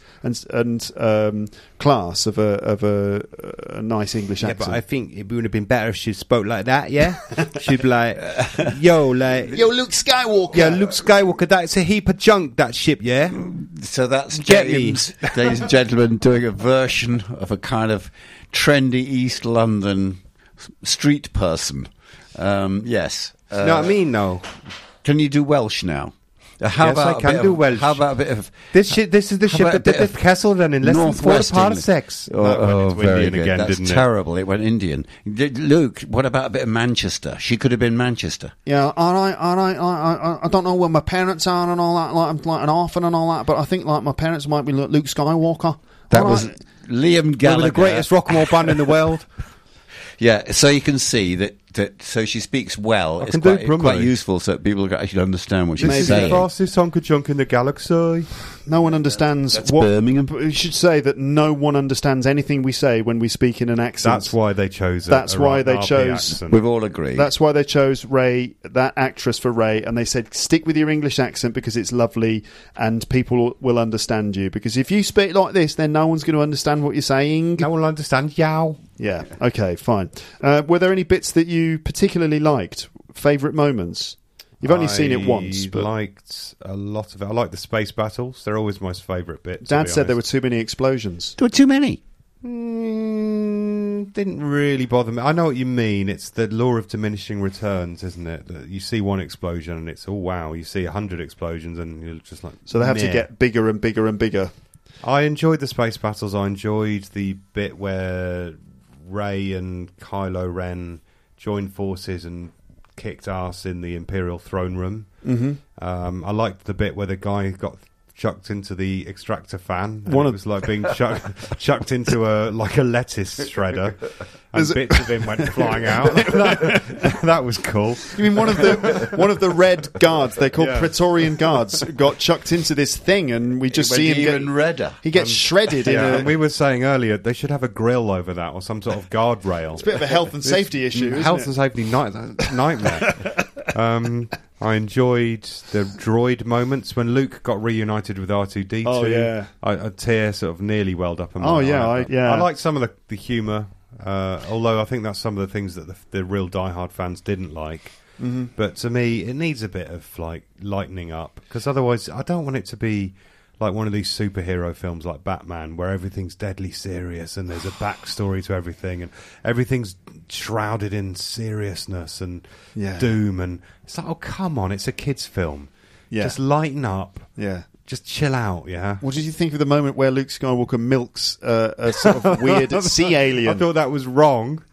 and class of a nice English Yeah, accent. but I think it would have been better if she spoke like that, yeah? She'd be like, yo, Luke Skywalker. yeah, Luke Skywalker, that's a heap of junk, that ship, yeah? So that's Get me. James, ladies and gentlemen, doing a version of a kind of trendy East London street person. Yes. You know what I mean, no? Can you do Welsh now? How Yes, about I a can bit do of- Welsh. How about a bit of This is the How ship about a that did bit the of castle run in less than 4 Northwest England? parsecs. Oh, That went into very Indian good. again, That's didn't it? terrible. It went Indian. Luke, what about a bit of Manchester? She could have been Manchester. Yeah, I don't know where my parents are and all that. Like I'm like an orphan and all that, but I think like my parents might be Luke Skywalker. That All was right. Liam We Gallagher. were the greatest rock and roll band in the world. Yeah, so you can see that so she speaks well. I It's can do quite Brummie. useful so that people can actually understand what she's This is the saying. fastest hunk of junk in the galaxy. No one understands That's what. Birmingham. But you should say that no one understands anything we say when we speak in an accent. That's why they chose That's why they RP chose- accent. We've all agreed. That's why they chose Ray, that actress for Ray, and they said stick with your English accent because it's lovely and people will understand you. Because if you speak like this, then no one's going to understand what you're saying. No one will understand yow. Yeah. Okay. Fine. Were there any bits that you particularly liked? Favourite moments? You've only seen it once, but liked a lot of it. I like the space battles. They're always my favourite bit. Dad said there were too many explosions. There were too many. Didn't really bother me. I know what you mean. It's the law of diminishing returns, isn't it? That you see one explosion and it's, oh wow, you see 100 explosions and you're just like, So they have to meh. get bigger and bigger and bigger. I enjoyed the space battles. I enjoyed the bit where Rey and Kylo Ren joined forces and kicked ass in the Imperial throne room. Mm-hmm. I liked the bit where the guy got chucked into the extractor fan. And One it of- was like being chucked into a lettuce shredder, and Is it- bits of him went flying out. that was cool. You mean one of the red guards? They're called Yeah. Praetorian guards. Got chucked into this thing, and we just It see went him even get. redder. He gets shredded in Yeah, a. and we were saying earlier they should have a grill over that or some sort of guardrail. It's a bit of a health and safety issue. Isn't Health it? and safety nightmare. I enjoyed the droid moments when Luke got reunited with R2D2. Oh, yeah. A tear sort of nearly welled up in my Oh, eye. yeah, I liked some of the humour, although I think that's some of the things that the real diehard fans didn't like. Mm-hmm. But to me, it needs a bit of like lightening up because otherwise, I don't want it to be like one of these superhero films like Batman, where everything's deadly serious and there's a backstory to everything, and everything's shrouded in seriousness and doom, and it's like, oh, come on, it's a kid's film. Yeah. Just lighten up. Yeah. Just chill out, yeah? What did you think of the moment where Luke Skywalker milks a sort of weird sea alien? I thought that was wrong.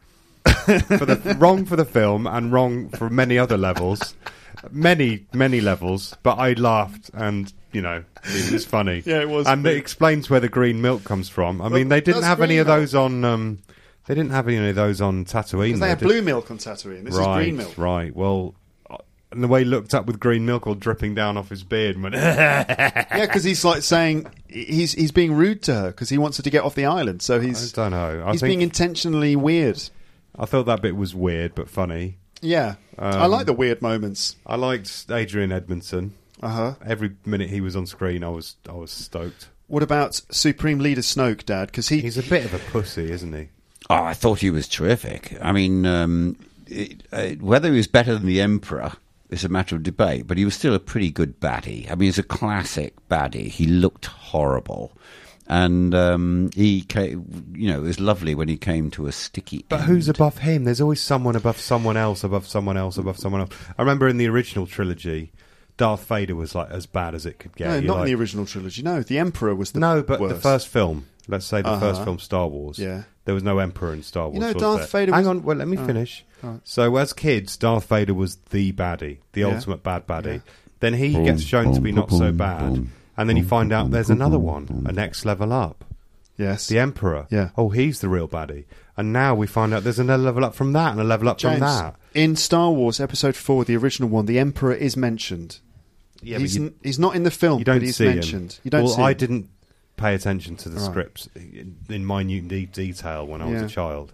Wrong for the film and wrong for many other levels. Many levels. But I laughed and, it was funny. Yeah, it was. And it explains where the green milk comes from. I mean, they didn't have any of those on... they didn't have any of those on Tatooine. Because they had blue milk on Tatooine. This is green milk. Right, well... And the way he looked up with green milk all dripping down off his beard and went... Yeah, because he's like saying... He's being rude to her because he wants her to get off the island. So he's... I don't know. He's being intentionally weird. I thought that bit was weird but funny. Yeah. I like the weird moments. I liked Adrian Edmondson. Uh-huh. Every minute he was on screen, I was stoked. What about Supreme Leader Snoke, Dad? Because he's a bit of a pussy, isn't he? Oh, I thought he was terrific. I mean, whether he was better than the Emperor... It's a matter of debate, but he was still a pretty good baddie. I mean, he's a classic baddie. He looked horrible. And he came, it was lovely when he came to a sticky But end. who's above him? There's always someone above someone else, above someone else, above someone else. I remember in the original trilogy, Darth Vader was like as bad as it could get. No, not in the original trilogy. No, the Emperor was the but worst. the first film, let's say the first film, Star Wars. Yeah. There was no Emperor in Star Wars. Darth Vader was... Hang on, well, let me finish. Right. So as kids, Darth Vader was the baddie, the ultimate bad baddie. Yeah. Then he gets shown to be not so bad, and then you find out there's another one, a next level up. Yes. The Emperor. Yeah. Oh, he's the real baddie. And now we find out there's another level up from that and a level up James, from that. In Star Wars Episode 4, the original one, the Emperor is mentioned. Yeah, he's not in the film, you don't but he's see mentioned. Him. You don't see I him. didn't pay attention to the scripts in minute detail when I was a child.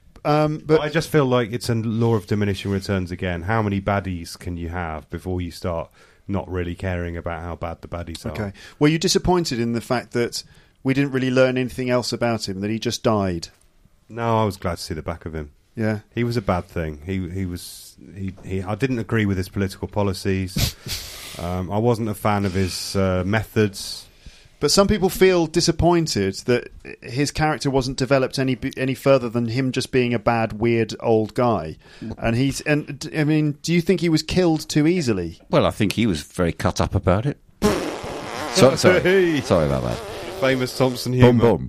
But I just feel like it's a law of diminishing returns again. How many baddies can you have before you start not really caring about how bad the baddies are? Okay. Were you disappointed in the fact that we didn't really learn anything else about him, that he just died? No, I was glad to see the back of him. Yeah. He was a bad thing. I didn't agree with his political policies. I wasn't a fan of his methods. But some people feel disappointed that his character wasn't developed any further than him just being a bad, weird old guy. And I mean, do you think he was killed too easily? Well, I think he was very cut up about it. Sorry about that. Famous Thompson humour.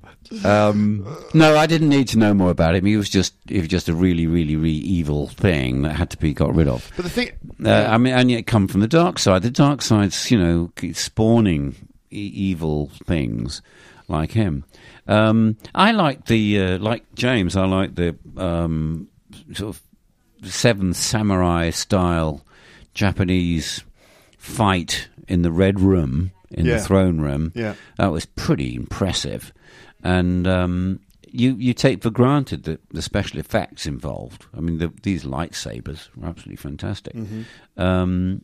No, I didn't need to know more about him. He was just a really, really, really evil thing that had to be got rid of. But the thing, I mean, and yet come from the dark side. The dark side's, spawning evil things like him. I like like James. I like the sort of Seventh Samurai style Japanese fight in the Red Room. In the throne room, that was pretty impressive, and you take for granted that the special effects involved. I mean, these lightsabers were absolutely fantastic, and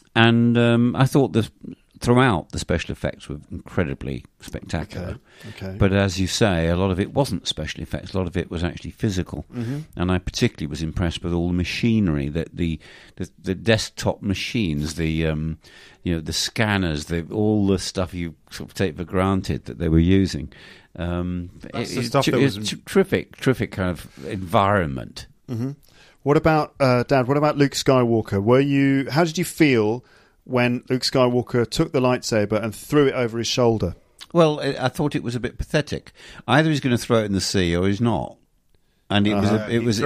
I thought throughout the special effects were incredibly spectacular. Okay. But as you say, a lot of it wasn't special effects. A lot of it was actually physical, and I particularly was impressed with all the machinery that the desktop machines, the scanners, all the stuff you sort of take for granted that they were using. It's terrific kind of environment. Mm-hmm. What about Dad? What about Luke Skywalker? How did you feel when Luke Skywalker took the lightsaber and threw it over his shoulder? Well, I thought it was a bit pathetic. Either he's going to throw it in the sea or he's not. And it was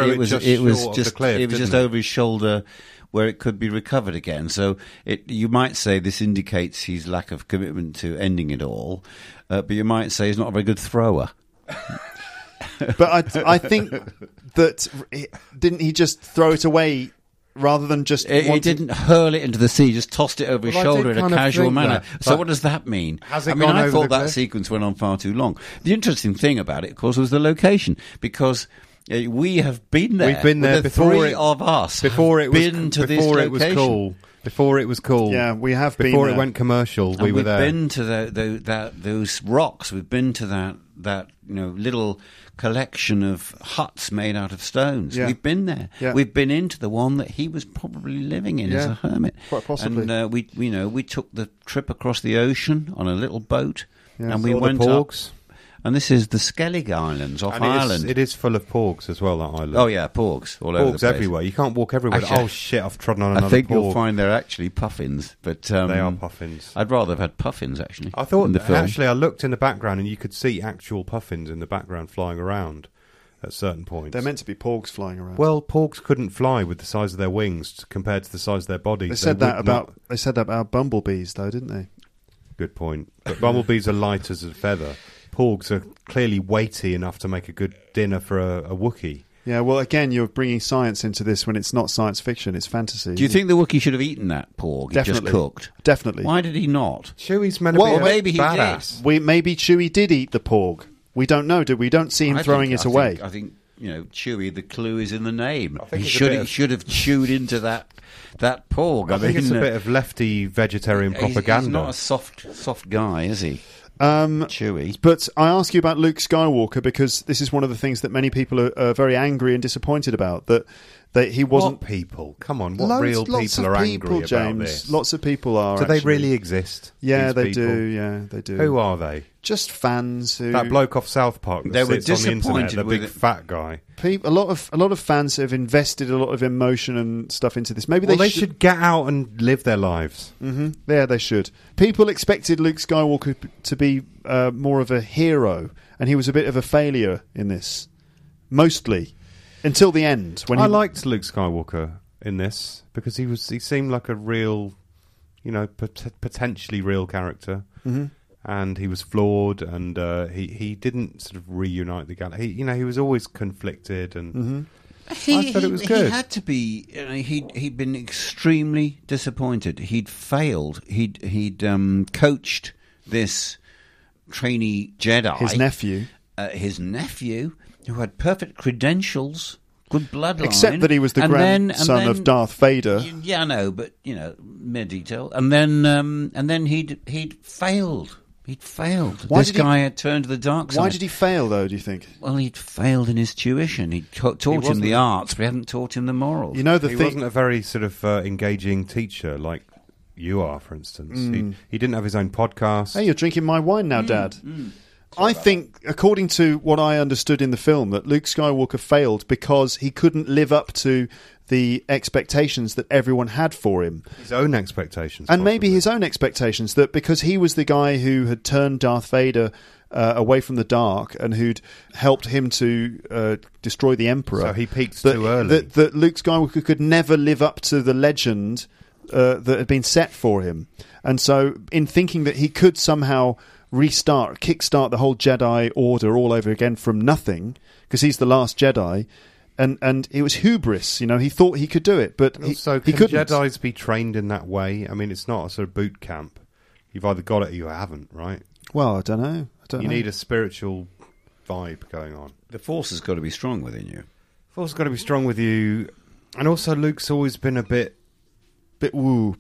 just over his shoulder where it could be recovered again. So you might say this indicates his lack of commitment to ending it all, but you might say he's not a very good thrower. But I think that didn't he just throw it away rather than just... He didn't hurl it into the sea, just tossed it over his shoulder in a casual manner. So what does that mean? I thought that sequence went on far too long. The interesting thing about it, of course, was the location, because... we have been there. We've been there the before. Three of us before it was been to this location. It was cool. Before it was cool. Yeah, we have been Before there. it went commercial, And we were we've there. been to those rocks. We've been to that little collection of huts made out of stones. Yeah. We've been there. Yeah. We've been into the one that he was probably living in as Yeah, a hermit. quite possibly. And we took the trip across the ocean on a little boat, Yeah. and we Saw the went up. porgs. And this is the Skellig Islands off And Ireland. it is full of porgs as well, that island. Oh yeah, porgs all over the Porgs place. everywhere. You can't walk everywhere. Actually, Oh shit! I've trodden on another I think porg. you'll find they're actually puffins, but They are puffins. I'd rather have had puffins actually. I thought in the film. actually I looked in the background and you could see actual puffins in the background flying around at certain points. They're meant to be porgs flying around. Well, porgs couldn't fly with the size of their wings compared to the size of their bodies. they said that would not- about bumblebees, though, didn't they? Good point. But bumblebees are light as a feather. Porgs are clearly weighty enough to make a good dinner for a Wookiee. Yeah. Well, again, you're bringing science into this when it's not science fiction; it's fantasy. Do you think the Wookiee should have eaten that porg he just Definitely. cooked? Definitely. Why did he not? Chewie's meant to Well, be a maybe he did. badass. Maybe Chewie did eat the porg. We don't know. We don't see him throwing it away. I think Chewie. The clue is in the name. think He it's a should bit he of- should have chewed into that porg. I think it's a mean, bit of lefty vegetarian propaganda. He's not a soft guy, is he? Um, Chewie. But I ask you about Luke Skywalker because this is one of the things that many people are very angry and disappointed about. That he wasn't. What people? Come on, what real lots people of are people, angry James. about this? Lots of people are. Do they actually. really exist? Yeah, these they people? do. Yeah, they do. Who are they? Just fans who. That bloke off South Park that They were sits on the internet, disappointed the with big it. fat guy. A lot of fans have invested a lot of emotion and stuff into this. Maybe Well, they they should get out and live their lives. Yeah, they should. People expected Luke Skywalker to be more of a hero, and he was a bit of a failure in this. Mostly, until the end. When I he liked Luke Skywalker in this because he seemed like a real, potentially real character, and he was flawed, and he didn't sort of reunite the galaxy. He was always conflicted, and I thought it was good. He had to be. He'd been extremely disappointed. He'd failed. He'd coached this trainee Jedi, his nephew. who had perfect credentials, good bloodline, Except that he was the grandson of Darth Vader. Yeah, I know, but mere detail. And then he'd failed. He'd failed. Why This did he- guy had turned to the dark side. Why did he fail, though, do you think? Well, he'd failed in his tuition. He'd taught him wasn't- the arts, but he hadn't taught him the morals. You know the he thing. wasn't a very sort of engaging teacher like you are, for instance. He didn't have his own podcast. Hey, you're drinking my wine now, Dad. I think, according to what I understood in the film, that Luke Skywalker failed because he couldn't live up to the expectations that everyone had for him. His own expectations. And maybe possibly. his own expectations, that because he was the guy who had turned Darth Vader away from the dark and who'd helped him to destroy the Emperor. So he peaked that, too early. That Luke Skywalker could never live up to the legend that had been set for him. And so in thinking that he could somehow kickstart the whole Jedi Order all over again from nothing, because he's the last Jedi, and it was hubris, he thought he could do it, but Also, he can couldn't. Jedis be trained in that way? I mean, it's not a sort of boot camp. You've either got it or you haven't, right? Well, I don't know. You need a spiritual vibe going on. The Force has got to be strong within you. Force got to be strong with you, and also Luke's always been a bit wee,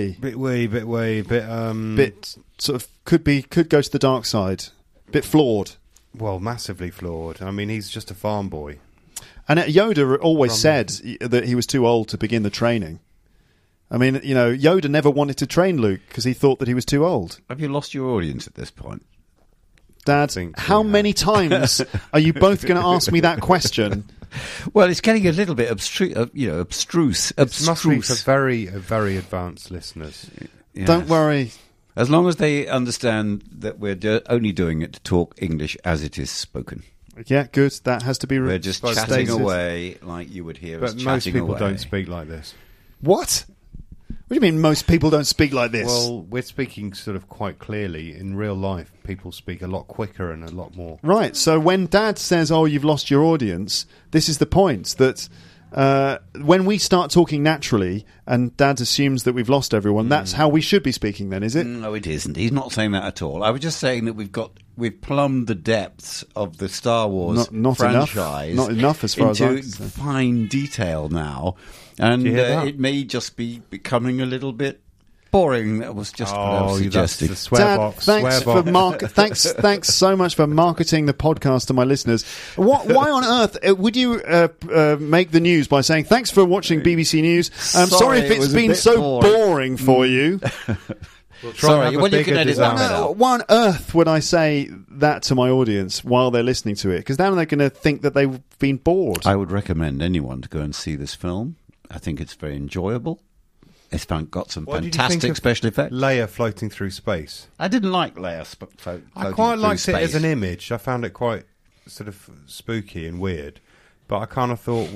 bit sort of could go to the dark side, bit flawed. well, massively flawed. I mean, he's just a farm boy. And Yoda always said that he was too old to begin the training. I mean, Yoda never wanted to train Luke because he thought that he was too old. Have you lost your audience at this point? Dad, think we how have. many times are you both going to ask me that question? Well, it's getting a little bit abstruse. It must be for very advanced listeners. Yes. Don't worry. As long as they understand that we're only doing it to talk English as it is spoken. Yeah, good. That has to be We're just But chatting stated. away like you would hear us But chatting most people away. don't speak like this. What? What do you mean most people don't speak like this? Well, we're speaking sort of quite clearly. In real life, people speak a lot quicker and a lot more. Right, so when Dad says, "Oh, you've lost your audience," this is the point that when we start talking naturally and Dad assumes that we've lost everyone, that's how we should be speaking then, is it? No, it isn't. He's not saying that at all. I was just saying that we've plumbed the depths of the Star Wars Not franchise. Not enough as far as into I'm concerned. fine detail now. And Do you hear that? it may just be becoming a little bit boring. That was just what I was that's suggesting. the swear Dad, box. thanks Swear for box. thanks so much for marketing the podcast to my listeners. Why on earth would you make the news by saying thanks for watching BBC News? I'm sorry if it it's was a been bit so boring for you. We'll try and Sorry, have a well, you bigger can edit design. that out. Why on earth would I say that to my audience while they're listening to it? Because then they're going to think that they've been bored. I would recommend anyone to go and see this film. I think it's very enjoyable. It's got some What did you think fantastic of special effects. Leia floating through space. I didn't like Leia floating I quite through liked it space. as an image. I found it quite sort of spooky and weird. But I kind of thought,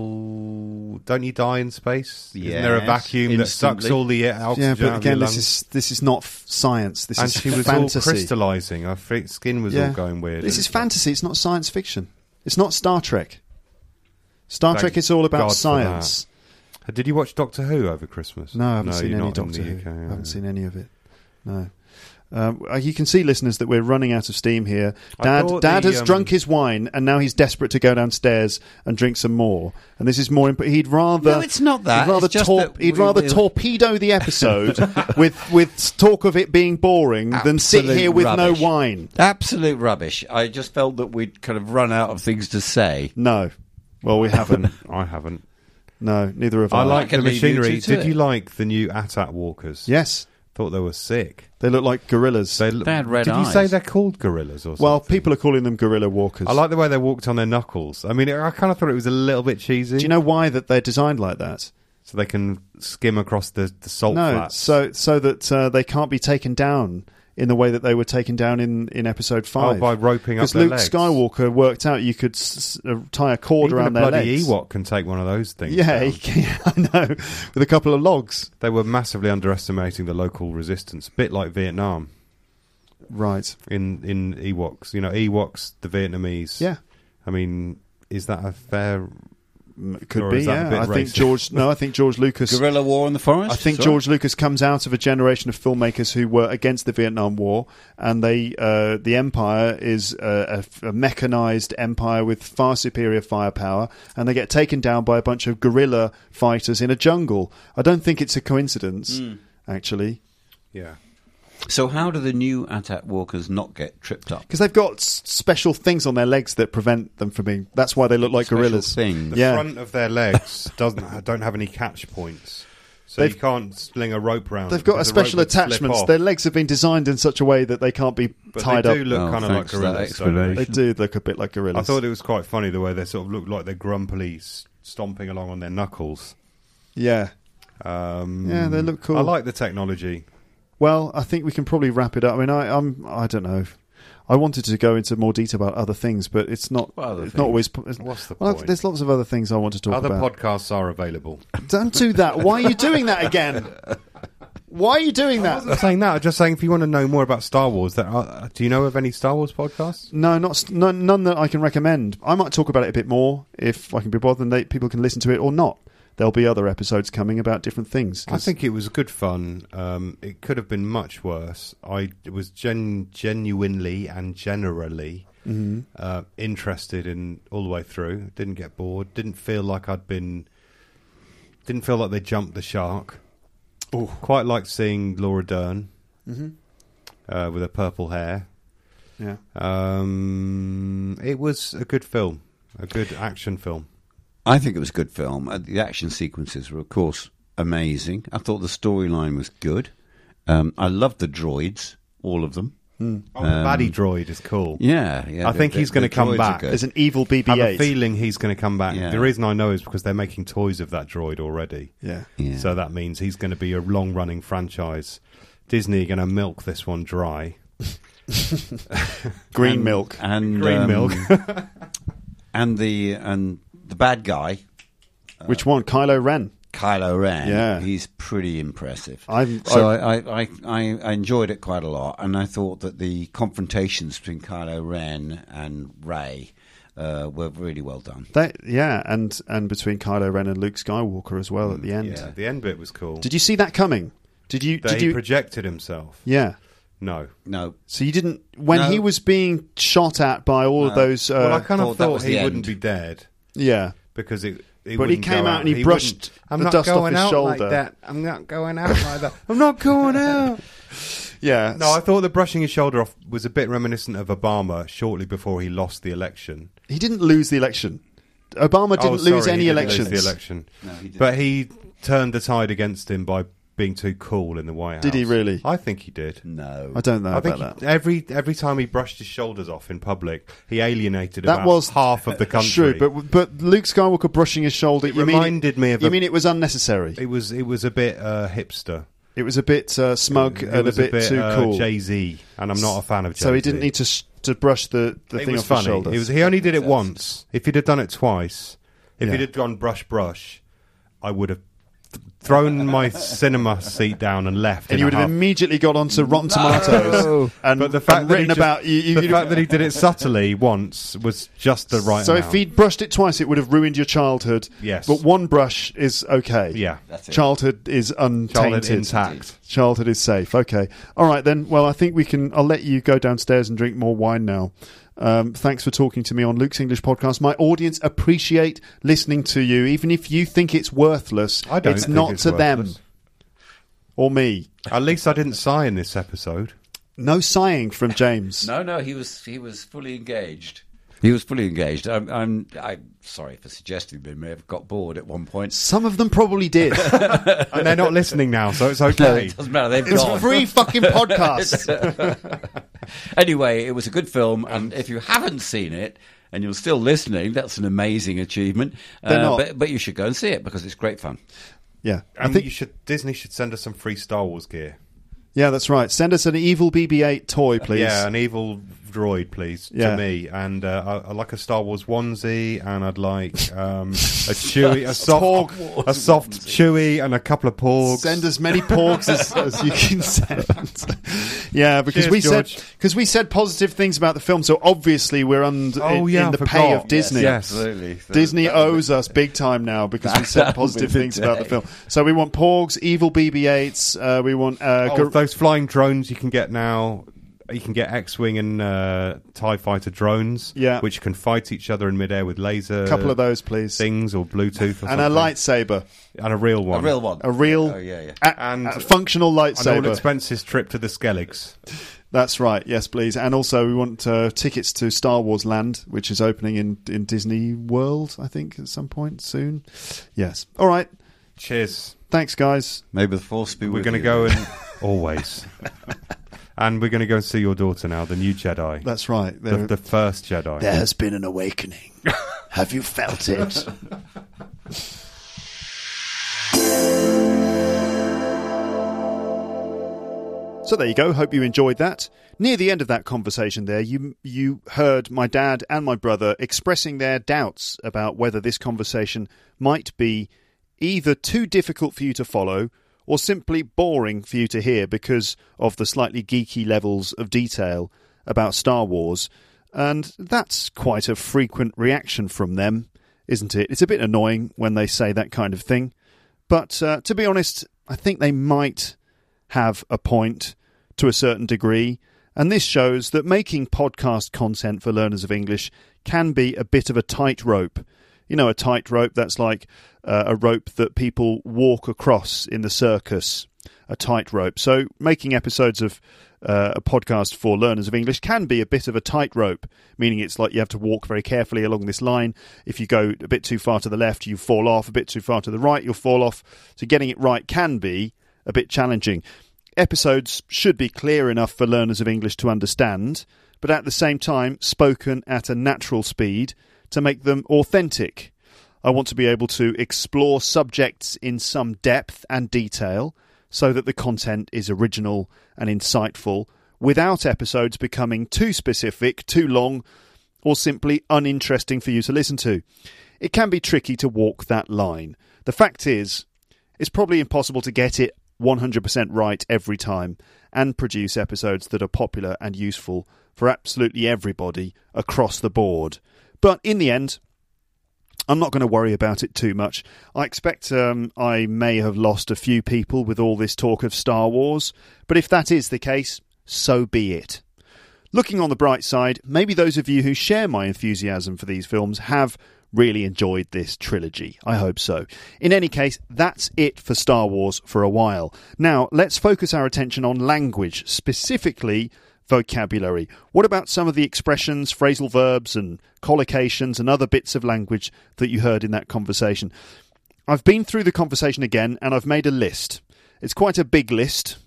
well, don't you die in space? Isn't there a Yes, vacuum that sucks instantly. all the oxygen yeah, out but of your again, lungs? this is not science. This And is she was fantasy. all crystallising. Her skin was all going weird. This and is stuff. fantasy. It's not science fiction. It's not Star Trek. Star Thank Trek is all about God for science. Did you watch Doctor Who over Christmas? No, I haven't seen you're any not in Doctor the Who. UK, I haven't seen any of it. No. You can see, listeners, that we're running out of steam here. I Dad thought has drunk his wine, and now he's desperate to go downstairs and drink some more. And this is more important. He'd rather. No, it's not that. He'd rather, It's just that he'd we rather will- torpedo the episode with talk of it being boring than sit Absolute here with rubbish. no wine. Absolute rubbish. I just felt that we'd kind of run out of things to say. No. Well, we haven't. I haven't. No, neither have I. I like the can leave you machinery. to Did it. you like the new AT-AT walkers? Yes. Thought they were sick. They look like gorillas. They had red Did you eyes. say they're called gorillas or something? Well, people are calling them gorilla walkers. I like the way they walked on their knuckles. I mean, I kind of thought it was a little bit cheesy. Do you know why that they're designed like that? So they can skim across the salt No, flats. so that they can't be taken down in the way that they were taken down in episode 5. Oh, by roping up because their Luke legs. Skywalker worked out you could tie a cord Even around a their bloody legs. Ewok can take one of those things. Yeah, down. I know, with a couple of logs. They were massively underestimating the local resistance, a bit like Vietnam Right. in Ewoks. You know, Ewoks, the Vietnamese. Yeah. I mean, is that a fair? Could Or be, is that a yeah. bit I think George Lucas. Guerrilla War in the Forest? I think Sorry. George Lucas comes out of a generation of filmmakers who were against the Vietnam War, and the Empire is a mechanized empire with far superior firepower, and they get taken down by a bunch of guerrilla fighters in a jungle. I don't think it's a coincidence, actually, Yeah. So how do the new AT-AT walkers not get tripped up? because they've got special things on their legs that prevent them from being. That's why they look like Special gorillas. things. The Yeah. front of their legs don't have any catch points, so you can't sling a rope round. They've it got a because the rope special would slip attachments. off. Their legs have been designed in such a way that they can't be But tied they up. do look Oh, kind of like thanks for that gorillas. don't they? explanation. They do look a bit like gorillas. I thought it was quite funny the way they sort of look like they're grumpily stomping along on their knuckles. Yeah. Yeah, they look cool. I like the technology. Well, I think we can probably wrap it up. I mean, I don't know. I wanted to go into more detail about other things, but it's not. What other it's things? not always. What's the Well, point? there's lots of other things I want to talk Other about. podcasts are available. Don't do that. Why are you doing that again? Why are you doing that? I'm saying that. I'm just saying if you want to know more about Star Wars, do you know of any Star Wars podcasts? No, none that I can recommend. I might talk about it a bit more if I can be bothered, and people can listen to it or not. There'll be other episodes coming about different things. I think it was good fun. It could have been much worse. I was genuinely and generally interested in all the way through. Didn't get bored. Didn't feel like Didn't feel like they jumped the shark. Oh, Quite liked seeing Laura Dern with her purple hair. yeah. It was a good film, a good action film. I think it was a good film. The action sequences were, of course, amazing. I thought the storyline was good. I loved the droids, all of them. Oh, the baddie droid is cool. Yeah. I think he's going to come droids are back. good. There's an evil I have a BB-8. feeling he's going to come back. Yeah. The reason I know is because they're making toys of that droid already. Yeah. Yeah. So that means he's going to be a long-running franchise. Disney are going to milk this one dry. Green milk. and Green milk. and the bad guy, Which one? Kylo Ren. Kylo Ren. Yeah. He's pretty impressive. I enjoyed it quite a lot, and I thought that the confrontations between Kylo Ren and Rey were really well done. And between Kylo Ren and Luke Skywalker as well at the end. Yeah, the end bit was cool. Did you see that coming? He projected himself? Yeah. No. So you didn't when he was being shot at by all of those. Well, I kind of thought he the wouldn't end. be dead. Yeah. Because But he came out and he brushed the dust off his shoulder. Like that. I'm not going out like that. I'm not going out. Yeah. No, I thought the brushing his shoulder off was a bit reminiscent of Obama shortly before he lost the election. He didn't lose the election. Obama didn't lose any he didn't elections. lose the election. No, he didn't. But he turned the tide against him by being too cool in the White House. Did he really? I think he did. No. I don't know I about think that. every time he brushed his shoulders off in public, he alienated about half of the country. True, but Luke Skywalker brushing his shoulder. You reminded me of. You mean it was unnecessary? It was a bit hipster. It was a bit smug and a bit too cool. Jay-Z, and I'm not a fan of Jay-Z. So he didn't need to brush the thing off his shoulder. He only did it once. If he'd have done it twice, if he'd have gone brush, I would have thrown my cinema seat down and left. And you would have immediately got onto Rotten Tomatoes and, but the fact and that written about you. The fact that he did it subtly once was just the right So amount. if he'd brushed it twice, it would have ruined your childhood. Yes. But one brush is okay. Yeah. That's it. Childhood is untainted. Childhood intact. Childhood is safe. Okay. All right then. Well, I think we can. I'll let you go downstairs and drink more wine now. Thanks for talking to me on Luke's English Podcast. My audience appreciate listening to you, even if you think it's worthless. I don't it's think not it's to worthless. them or me. At least I didn't sigh in this episode. No sighing from James. No, he was fully engaged. He was fully engaged. I'm sorry for suggesting they may have got bored at one point. Some of them probably did. And they're not listening now, so it's okay. No, it doesn't matter. They've It's gone. a free fucking podcast. Anyway, it was a good film, and if you haven't seen it and you're still listening, that's an amazing achievement. They're not. But you should go and see it because it's great fun. Yeah, I think Disney should send us some free Star Wars gear. Yeah, that's right. Send us an evil BB-8 toy, please. Yeah, an evil droid, please, Yeah. to me. And I'd like a Star Wars onesie, and I'd like a Chewie, a soft Chewie, and a couple of porgs. Send as many porgs as you can send. Yeah, because Cheers, we said positive things about the film, so obviously we're in the pay of Disney. Yes. Absolutely. Disney owes us big time now because we said positive things about the film. So we want porgs, evil BB-8s. We want those flying drones you can get now. You can get X-Wing and TIE Fighter drones, which can fight each other in midair with laser. A couple of those, please. Things or Bluetooth or and something. a lightsaber. And a real one. A real and functional lightsaber. An all-expenses trip to the Skelligs. That's right, yes, please. And also we want tickets to Star Wars Land, which is opening in Disney World, I think, at some point soon. Yes. All right. Cheers. Thanks, guys. Maybe the Force be with you. We're going to go and... Always. And we're going to go and see your daughter now, the new Jedi. That's right. The first Jedi. There has been an awakening. Have you felt it? So there you go. Hope you enjoyed that. Near the end of that conversation there, you heard my dad and my brother expressing their doubts about whether this conversation might be either too difficult for you to follow or simply boring for you to hear because of the slightly geeky levels of detail about Star Wars. And that's quite a frequent reaction from them, isn't it? It's a bit annoying when they say that kind of thing. But to be honest, I think they might have a point to a certain degree. And this shows that making podcast content for learners of English can be a bit of a tightrope. You know, a tightrope, that's like a rope that people walk across in the circus, a tightrope. So making episodes of a podcast for learners of English can be a bit of a tightrope, meaning it's like you have to walk very carefully along this line. If you go a bit too far to the left, you fall off. A bit too far to the right, you'll fall off. So getting it right can be a bit challenging. Episodes should be clear enough for learners of English to understand, but at the same time spoken at a natural speed to make them authentic. I want to be able to explore subjects in some depth and detail so that the content is original and insightful without episodes becoming too specific, too long, or simply uninteresting for you to listen to. It can be tricky to walk that line. The fact is, it's probably impossible to get it 100% right every time and produce episodes that are popular and useful for absolutely everybody across the board. But in the end, I'm not going to worry about it too much. I expect I may have lost a few people with all this talk of Star Wars, but if that is the case, so be it. Looking on the bright side, maybe those of you who share my enthusiasm for these films have really enjoyed this trilogy. I hope so. In any case, that's it for Star Wars for a while. Now, let's focus our attention on language, specifically vocabulary. What about some of the expressions, phrasal verbs and collocations and other bits of language that you heard in that conversation? I've been through the conversation again and I've made a list. It's quite a big list.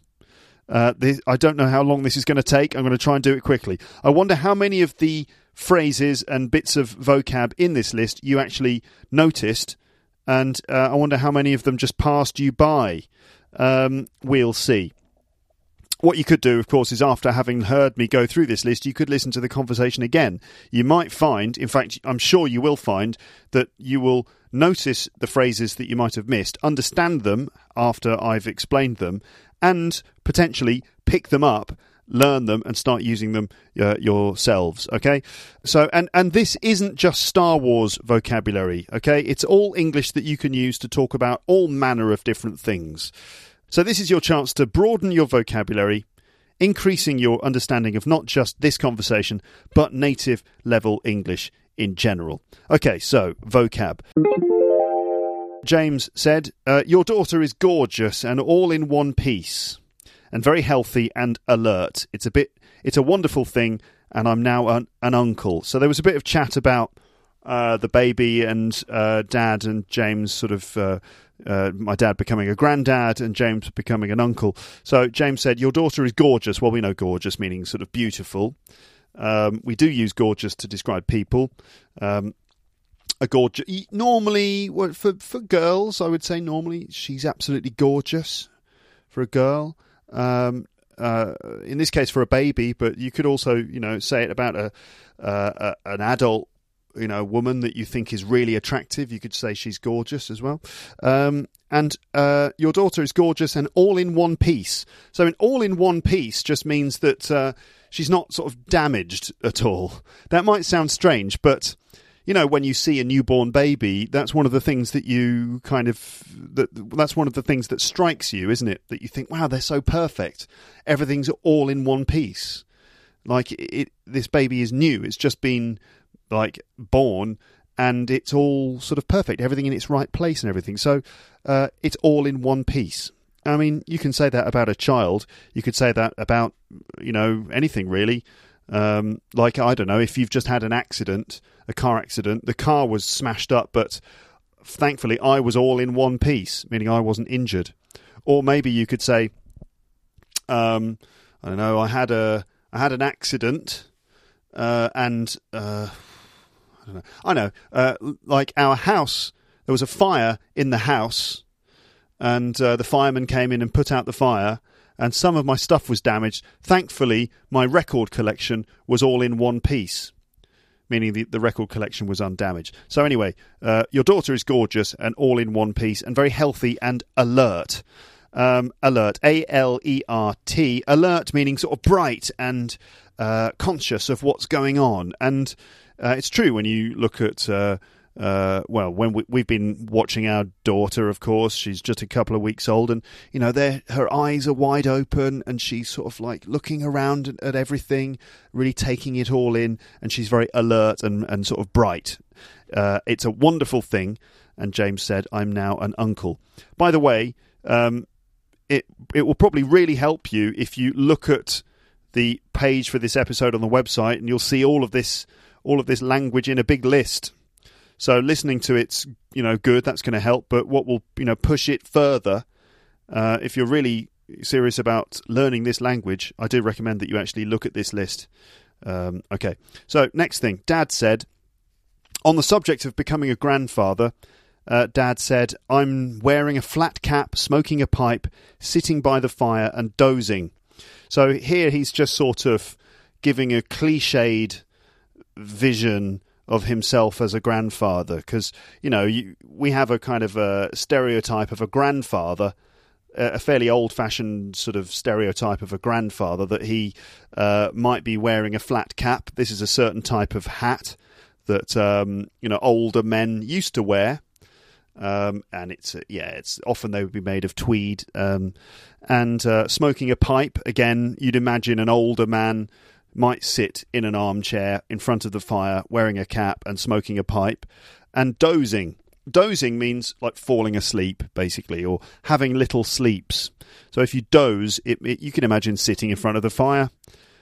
I don't know how long this is going to take. I'm going to try and do it quickly. I wonder how many of the phrases and bits of vocab in this list you actually noticed, and I wonder how many of them just passed you by. We'll see. What you could do, of course, is after having heard me go through this list, you could listen to the conversation again. You might find, in fact, I'm sure you will find, that you will notice the phrases that you might have missed, understand them after I've explained them, and potentially pick them up, learn them, and start using them yourselves, okay? So, and this isn't just Star Wars vocabulary, okay? It's all English that you can use to talk about all manner of different things. So this is your chance to broaden your vocabulary, increasing your understanding of not just this conversation, but native level English in general. Okay, so vocab. James said, your daughter is gorgeous and all in one piece and very healthy and alert. It's a wonderful thing, and I'm now an uncle. So there was a bit of chat about the baby and Dad and James sort of... my dad becoming a granddad and James becoming an uncle. So James said, your daughter is gorgeous. Well, we know gorgeous meaning sort of beautiful. We do use gorgeous to describe people. A gorgeous, normally, for girls, I would say normally she's absolutely gorgeous for a girl. In this case, for a baby, but you could also, say it about an adult, woman that you think is really attractive. You could say she's gorgeous as well. And your daughter is gorgeous and all in one piece. So an all in one piece just means that she's not sort of damaged at all. That might sound strange, but when you see a newborn baby, that's one of the things that you that's one of the things that strikes you, isn't it? That you think, wow, they're so perfect. Everything's all in one piece. Like this baby is new. It's just been born, and it's all sort of perfect, everything in its right place and everything. So it's all in one piece. I mean, you can say that about a child. You could say that about anything really. I don't know, if you've just had an accident, a car accident, the car was smashed up, but thankfully I was all in one piece, meaning I wasn't injured. Or maybe you could say, I don't know, I had an accident, and I know, like our house, there was a fire in the house, and the fireman came in and put out the fire, and some of my stuff was damaged. Thankfully, my record collection was all in one piece, meaning the record collection was undamaged. So anyway, your daughter is gorgeous and all in one piece and very healthy and alert. Alert, A-L-E-R-T, alert meaning sort of bright and conscious of what's going on. And it's true when you look at... when we've been watching our daughter, of course, she's just a couple of weeks old, and her eyes are wide open, and she's sort of like looking around at everything, really taking it all in, and she's very alert and sort of bright. It's a wonderful thing. And James said, "I'm now an uncle." By the way, it will probably really help you if you look at the page for this episode on the website, and you'll see all of this language in a big list. So listening to it's, good, that's going to help. But what will, push it further, if you're really serious about learning this language, I do recommend that you actually look at this list. Okay, so next thing. Dad said, on the subject of becoming a grandfather, Dad said, I'm wearing a flat cap, smoking a pipe, sitting by the fire and dozing. So here he's just sort of giving a cliched vision of himself as a grandfather, because we have a kind of a stereotype of a grandfather, a fairly old-fashioned sort of stereotype of a grandfather, that he might be wearing a flat cap. This is a certain type of hat that older men used to wear. And it's often they would be made of tweed, and smoking a pipe. Again, you'd imagine an older man might sit in an armchair in front of the fire, wearing a cap and smoking a pipe, and dozing. Dozing means like falling asleep, basically, or having little sleeps. So if you doze, you can imagine sitting in front of the fire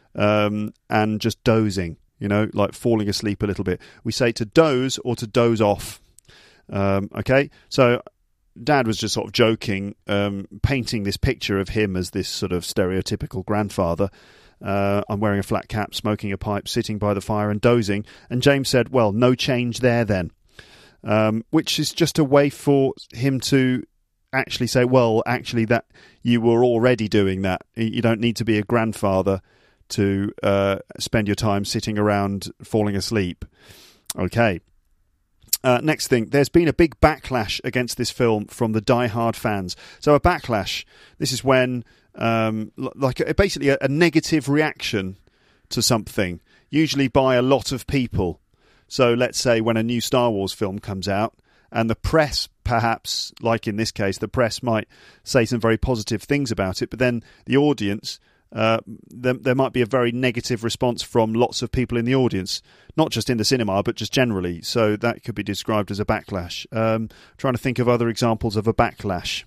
and just dozing, like falling asleep a little bit. We say to doze or to doze off. Okay, so Dad was just sort of joking, painting this picture of him as this sort of stereotypical grandfather. I'm wearing a flat cap, smoking a pipe, sitting by the fire and dozing. And James said, well, no change there then. Which is just a way for him to actually say, well, actually that you were already doing that. You don't need to be a grandfather to spend your time sitting around falling asleep. Okay. Next thing, there's been a big backlash against this film from the die-hard fans. So a backlash, this is when, basically a negative reaction to something, usually by a lot of people. So let's say when a new Star Wars film comes out, and the press, perhaps, like in this case, the press might say some very positive things about it, but then the audience... there might be a very negative response from lots of people in the audience, not just in the cinema, but just generally. So that could be described as a backlash. Trying to think of other examples of a backlash.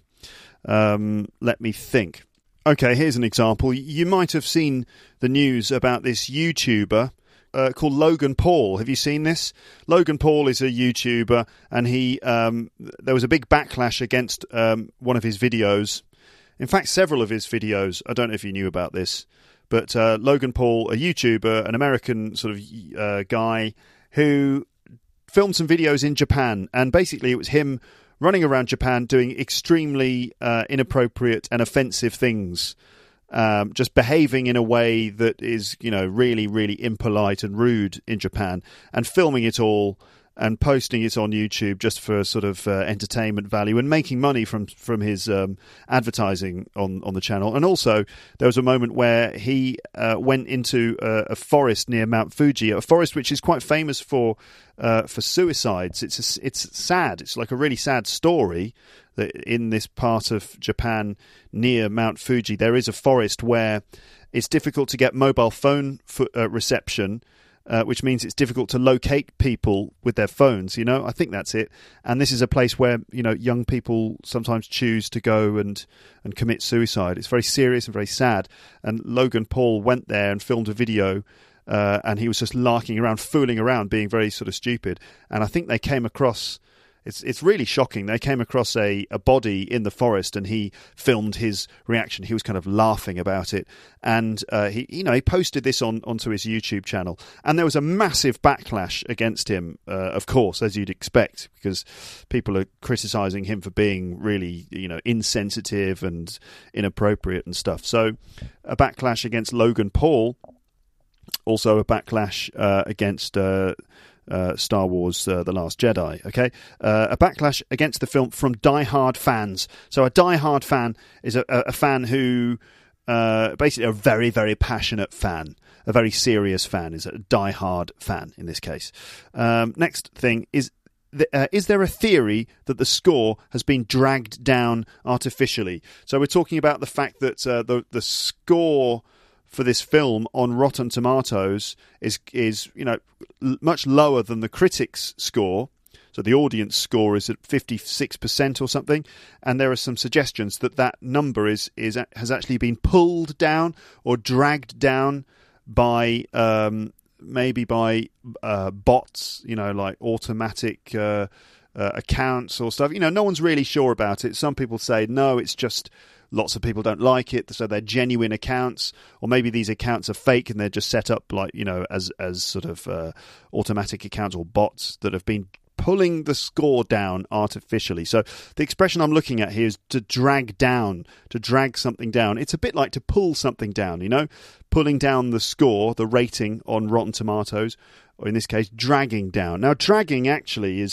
Let me think. Okay, here's an example. You might have seen the news about this YouTuber called Logan Paul. Have you seen this? Logan Paul is a YouTuber, and there was a big backlash against one of his videos. In fact, several of his videos, I don't know if you knew about this, but Logan Paul, a YouTuber, an American sort of guy who filmed some videos in Japan, and basically it was him running around Japan doing extremely inappropriate and offensive things, just behaving in a way that is, really, really impolite and rude in Japan, and filming it all and posting it on YouTube just for sort of entertainment value and making money from his advertising on the channel. And also, there was a moment where he went into a forest near Mount Fuji, a forest which is quite famous for suicides. It's sad. It's like a really sad story that in this part of Japan near Mount Fuji, there is a forest where it's difficult to get mobile phone reception. Which means it's difficult to locate people with their phones, I think that's it. And this is a place where, young people sometimes choose to go and commit suicide. It's very serious and very sad. And Logan Paul went there and filmed a video, and he was just larking around, fooling around, being very sort of stupid. And I think they came across... It's really shocking. They came across a body in the forest, and he filmed his reaction. He was kind of laughing about it, and he posted this onto his YouTube channel. And there was a massive backlash against him, of course, as you'd expect, because people are criticising him for being really, insensitive and inappropriate and stuff. So, a backlash against Logan Paul, also a backlash against. Star Wars The Last Jedi, okay? A backlash against the film from die-hard fans. So a die-hard fan is a fan who basically a very, very passionate fan. A very serious fan is a die-hard fan in this case. Next thing is there a theory that the score has been dragged down artificially? So we're talking about the fact that the score for this film on Rotten Tomatoes is much lower than the critics' score. So the audience score is at 56% or something, and there are some suggestions that number has actually been pulled down or dragged down by maybe by bots, like automatic accounts or stuff. No one's really sure about it. Some people say no, it's just. Lots of people don't like it, so they're genuine accounts, or maybe these accounts are fake and they're just set up like as sort of automatic accounts or bots that have been pulling the score down artificially. So the expression I'm looking at here is to drag something down. It's a bit like to pull something down, pulling down the score, the rating on Rotten Tomatoes, or in this case, dragging down. Now, dragging actually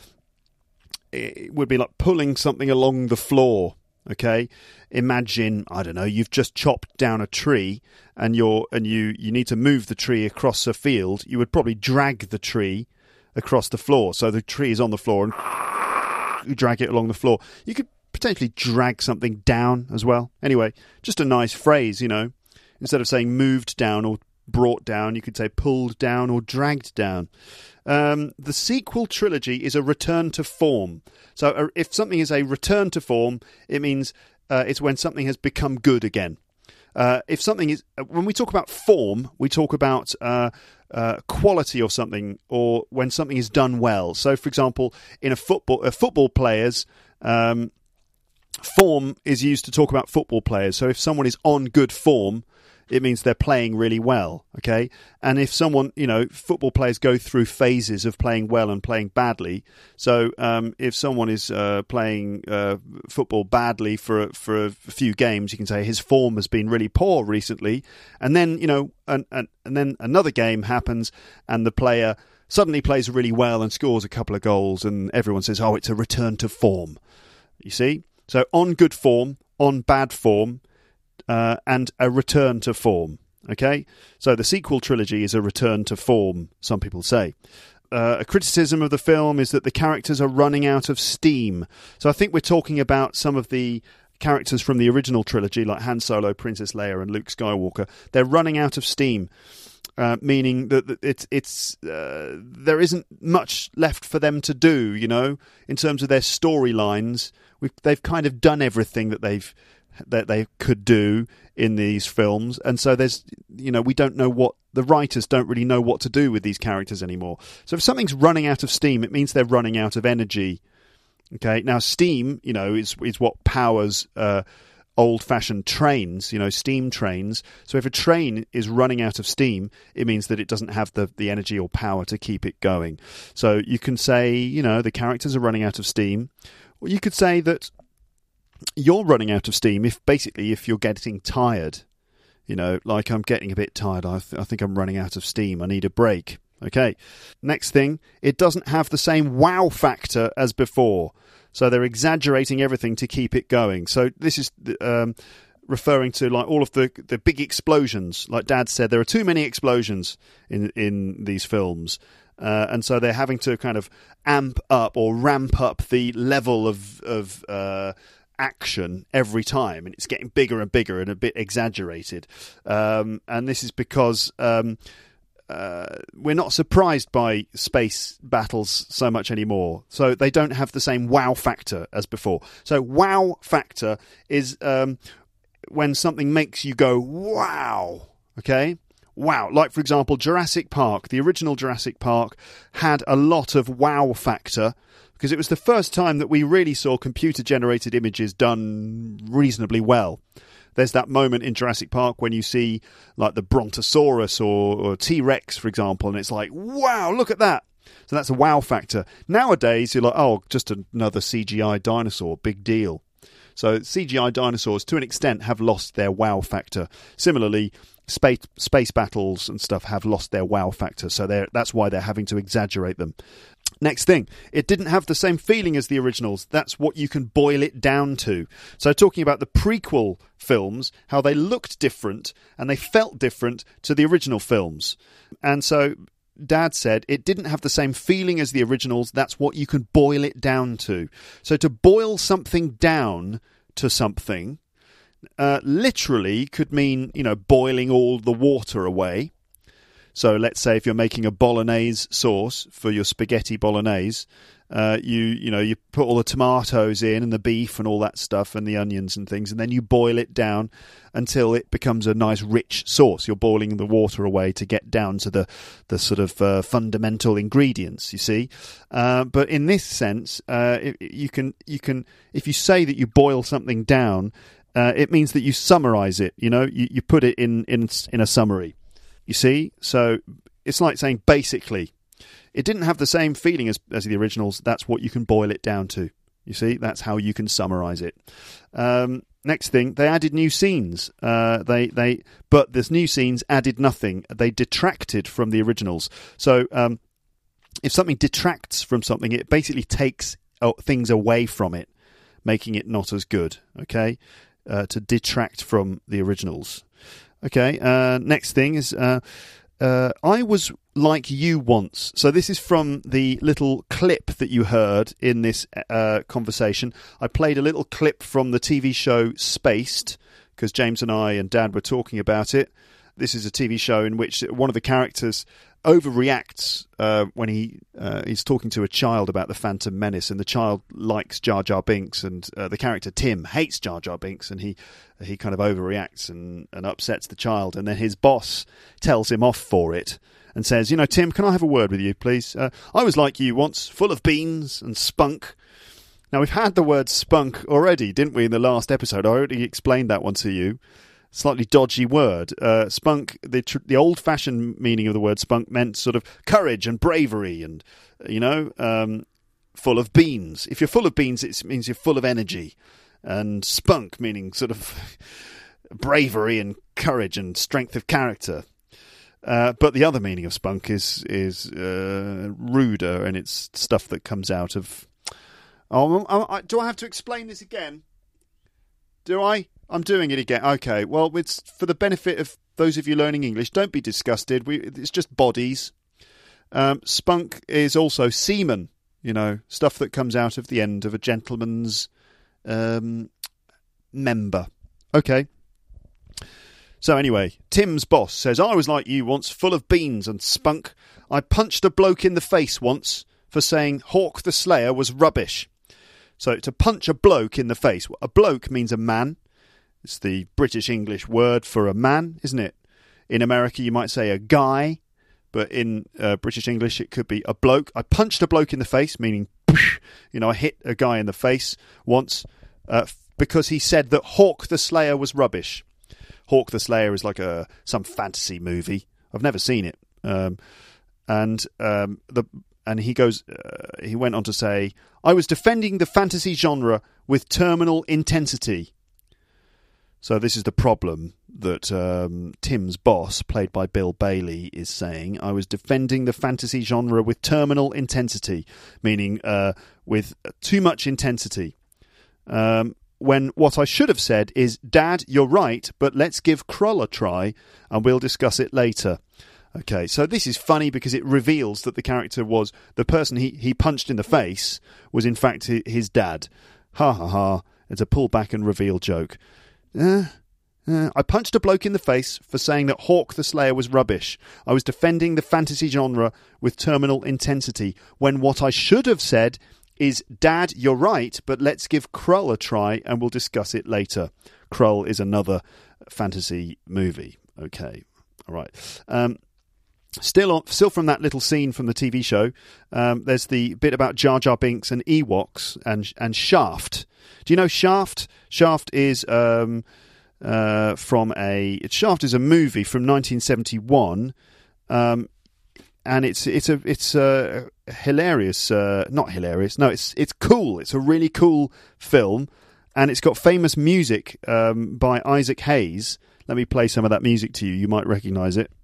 it would be like pulling something along the floor. Okay, imagine, I don't know, you've just chopped down a tree and you need to move the tree across a field. You would probably drag the tree across the floor. So the tree is on the floor and you drag it along the floor. You could potentially drag something down as well. Anyway, just a nice phrase, you know. Instead of saying moved down or brought down, you could say pulled down or dragged down. The sequel trilogy is a return to form. So if something is a return to form, it means it's when something has become good again. If something is, when we talk about form, we talk about quality of something, or when something is done well. So, for example, in a football player's form is used to talk about football players. So, if someone is on good form, it means they're playing really well, okay? And if someone, you know, football players go through phases of playing well and playing badly. So if someone is playing football badly for a few games, you can say his form has been really poor recently. And then, you know, and then another game happens and the player suddenly plays really well and scores a couple of goals and everyone says, oh, it's a return to form. You see? So on good form, on bad form, and a return to form. Okay, so the sequel trilogy is a return to form, some people say. A criticism of the film is that the characters are running out of steam. So I think we're talking about some of the characters from the original trilogy, like Han Solo, Princess Leia, and Luke Skywalker. They're running out of steam, meaning that it's there isn't much left for them to do. You know, in terms of their storylines, they've kind of done everything that they could do in these films, and so there's, you know, we don't know what the writers don't really know what to do with these characters anymore. So if something's running out of steam, it means they're running out of energy. Okay, now steam, you know, is what powers old-fashioned trains, you know, steam trains. So if a train is running out of steam, it means that it doesn't have the energy or power to keep it going. So you can say, you know, the characters are running out of steam, or you could say that you're running out of steam if you're getting tired, you know, like I'm getting a bit tired. I think I'm running out of steam. I need a break. Okay. Next thing, it doesn't have the same wow factor as before. So they're exaggerating everything to keep it going. So this is referring to like all of the big explosions. Like Dad said, there are too many explosions in these films. And so they're having to kind of amp up or ramp up the level of action every time, and it's getting bigger and bigger and a bit exaggerated, and this is because we're not surprised by space battles so much anymore, so they don't have the same wow factor as before. So wow factor is when something makes you go wow. Okay, wow. Like, for example, Jurassic Park, the original Jurassic Park had a lot of wow factor because it was the first time that we really saw computer-generated images done reasonably well. There's that moment in Jurassic Park when you see like the Brontosaurus or T-Rex, for example, and it's like, wow, look at that. So that's a wow factor. Nowadays, you're like, oh, just another CGI dinosaur, big deal. So CGI dinosaurs, to an extent, have lost their wow factor. Similarly, space battles and stuff have lost their wow factor, so that's why they're having to exaggerate them. Next thing, it didn't have the same feeling as the originals. That's what you can boil it down to. So talking about the prequel films, how they looked different and they felt different to the original films. And so Dad said it didn't have the same feeling as the originals. That's what you can boil it down to. So to boil something down to something literally could mean, you know, boiling all the water away. So let's say if you're making a bolognese sauce for your spaghetti bolognese, you put all the tomatoes in and the beef and all that stuff and the onions and things, and then you boil it down until it becomes a nice rich sauce. You're boiling the water away to get down to the sort of fundamental ingredients, you see. But in this sense, you can if you say that you boil something down, it means that you summarize it. You know, you put it in a summary. You see? So it's like saying basically. It didn't have the same feeling as the originals. That's what you can boil it down to. You see? That's how you can summarize it. Next thing, they added new scenes. But this new scenes added nothing. They detracted from the originals. So if something detracts from something, it basically takes things away from it, making it not as good. Okay? To detract from the originals. Okay, next thing is I was like you once. So this is from the little clip that you heard in this conversation. I played a little clip from the TV show Spaced, because James and I and Dad were talking about it. This is a TV show in which one of the characters overreacts when he's talking to a child about the Phantom Menace, and the child likes Jar Jar Binks, and the character Tim hates Jar Jar Binks, and he kind of overreacts and upsets the child, and then his boss tells him off for it and says, Tim, can I have a word with you, please? I was like you once, full of beans and spunk. Now, we've had the word spunk already, didn't we, in the last episode? I already explained that one to you. Slightly dodgy word. Spunk, the old-fashioned meaning of the word spunk meant sort of courage and bravery and, full of beans. If you're full of beans, it means you're full of energy. And spunk meaning sort of bravery and courage and strength of character. But the other meaning of spunk is ruder, and it's stuff that comes out of... do I have to explain this again? Do I? I'm doing it again. Okay, well, it's for the benefit of those of you learning English. Don't be disgusted. It's just bodies. Spunk is also semen, stuff that comes out of the end of a gentleman's member. Okay. So anyway, Tim's boss says, I was like you once, full of beans and spunk. I punched a bloke in the face once for saying Hawk the Slayer was rubbish. So to punch a bloke in the face, a bloke means a man. It's the British English word for a man, isn't it? In America, you might say a guy, but in British English, it could be a bloke. I punched a bloke in the face, meaning, I hit a guy in the face once because he said that Hawk the Slayer was rubbish. Hawk the Slayer is like some fantasy movie. I've never seen it. And he goes. He went on to say, I was defending the fantasy genre with terminal intensity. So this is the problem that Tim's boss, played by Bill Bailey, is saying. I was defending the fantasy genre with terminal intensity, meaning with too much intensity. When what I should have said is, Dad, you're right, but let's give Krull a try, and we'll discuss it later. Okay, so this is funny because it reveals that the character was, the person he punched in the face was in fact his dad. Ha ha ha, it's a pull back and reveal joke. I punched a bloke in the face for saying that Hawk the Slayer was rubbish. I was defending the fantasy genre with terminal intensity, when what I should have said is, Dad, you're right, but let's give Krull a try and we'll discuss it later. Krull is another fantasy movie. Okay, all right. Still from that little scene from the TV show, there's the bit about Jar Jar Binks and Ewoks and Shaft. Do you know Shaft? Shaft is Shaft is a movie from 1971, and it's hilarious. Not hilarious. No, it's cool. It's a really cool film, and it's got famous music by Isaac Hayes. Let me play some of that music to you. You might recognise it.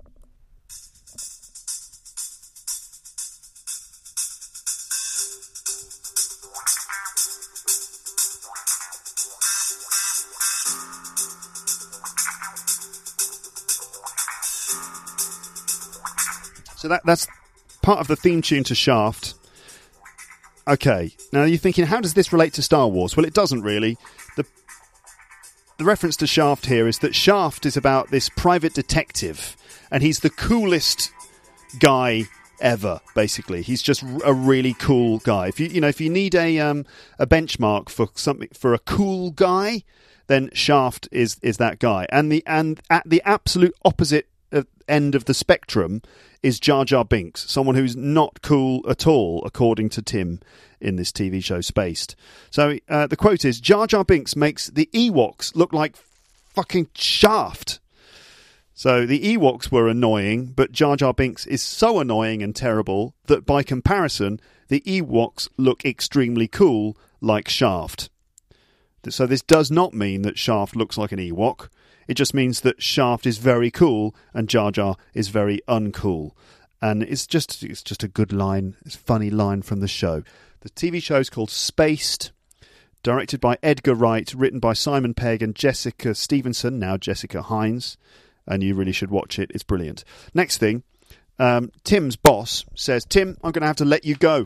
So that's part of the theme tune to Shaft. Okay, now you're thinking, how does this relate to Star Wars? Well, it doesn't really. The reference to Shaft here is that Shaft is about this private detective, and he's the coolest guy ever. Basically, he's just a really cool guy. If you need a benchmark for a cool guy, then Shaft is that guy. And at the absolute opposite end of the spectrum is Jar Jar Binks, someone who's not cool at all, according to Tim in this TV show Spaced. So the quote is, Jar Jar Binks makes the Ewoks look like fucking Shaft. So the Ewoks were annoying, but Jar Jar Binks is so annoying and terrible that by comparison, the Ewoks look extremely cool like Shaft. So this does not mean that Shaft looks like an Ewok. It just means that Shaft is very cool and Jar Jar is very uncool. And it's just a good line. It's a funny line from the show. The TV show is called Spaced, directed by Edgar Wright, written by Simon Pegg and Jessica Stevenson, now Jessica Hines. and you really should watch it. It's brilliant. Next thing, Tim's boss says, Tim, I'm going to have to let you go.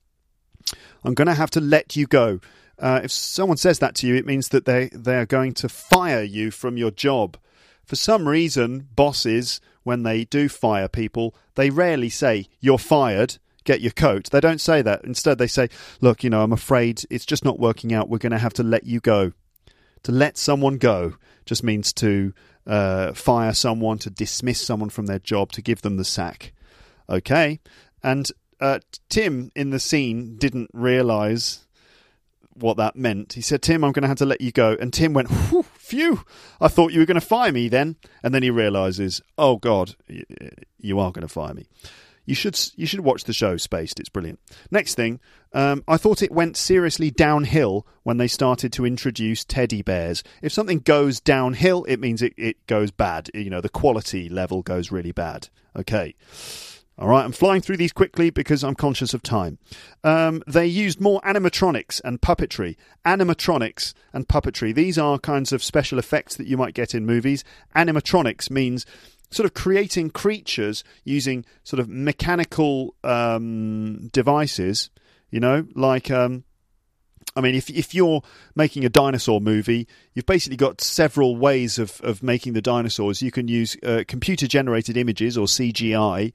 I'm going to have to let you go. If someone says that to you, it means that they are going to fire you from your job. For some reason, bosses, when they do fire people, they rarely say, you're fired, get your coat. They don't say that. Instead, they say, look, I'm afraid it's just not working out. We're going to have to let you go. To let someone go just means to fire someone, to dismiss someone from their job, to give them the sack. Okay? And Tim, in the scene, didn't realise what that meant. He said, Tim, I'm going to have to let you go. And Tim went, phew, I thought you were going to fire me then. And then he realises, oh, God, you are going to fire me. You should watch the show Spaced. It's brilliant. Next thing, I thought it went seriously downhill when they started to introduce teddy bears. If something goes downhill, it means it goes bad. The quality level goes really bad. Okay. All right, I'm flying through these quickly because I'm conscious of time. They used more animatronics and puppetry. Animatronics and puppetry. These are kinds of special effects that you might get in movies. Animatronics means sort of creating creatures using sort of mechanical devices, like... if you're making a dinosaur movie, you've basically got several ways of making the dinosaurs. You can use computer-generated images or CGI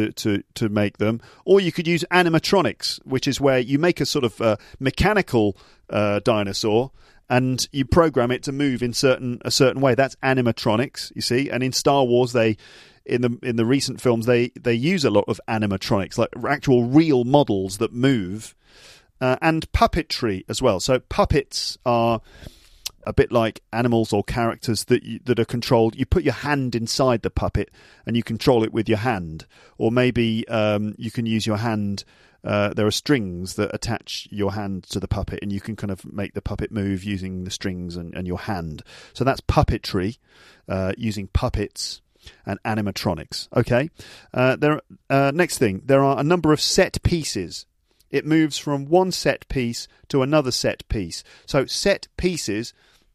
to make them, or you could use animatronics, which is where you make a sort of mechanical dinosaur and you program it to move in a certain way. That's animatronics, you see. And in Star Wars, in the recent films, they use a lot of animatronics, like actual real models that move. And puppetry as well. So puppets are a bit like animals or characters that are controlled. You put your hand inside the puppet and you control it with your hand. Or maybe you can use your hand. There are strings that attach your hand to the puppet and you can kind of make the puppet move using the strings and your hand. So that's puppetry, using puppets and animatronics. Okay. Next thing, there are a number of set pieces. It moves from one set piece to another set piece. So set pieces,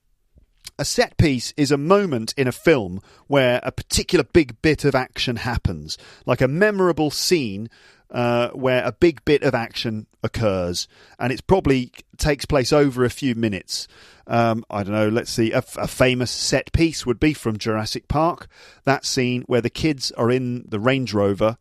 a set piece is a moment in a film where a particular big bit of action happens, like a memorable scene where a big bit of action occurs, and it probably takes place over a few minutes. I don't know, let's see, a famous set piece would be from Jurassic Park, that scene where the kids are in the Range Rover,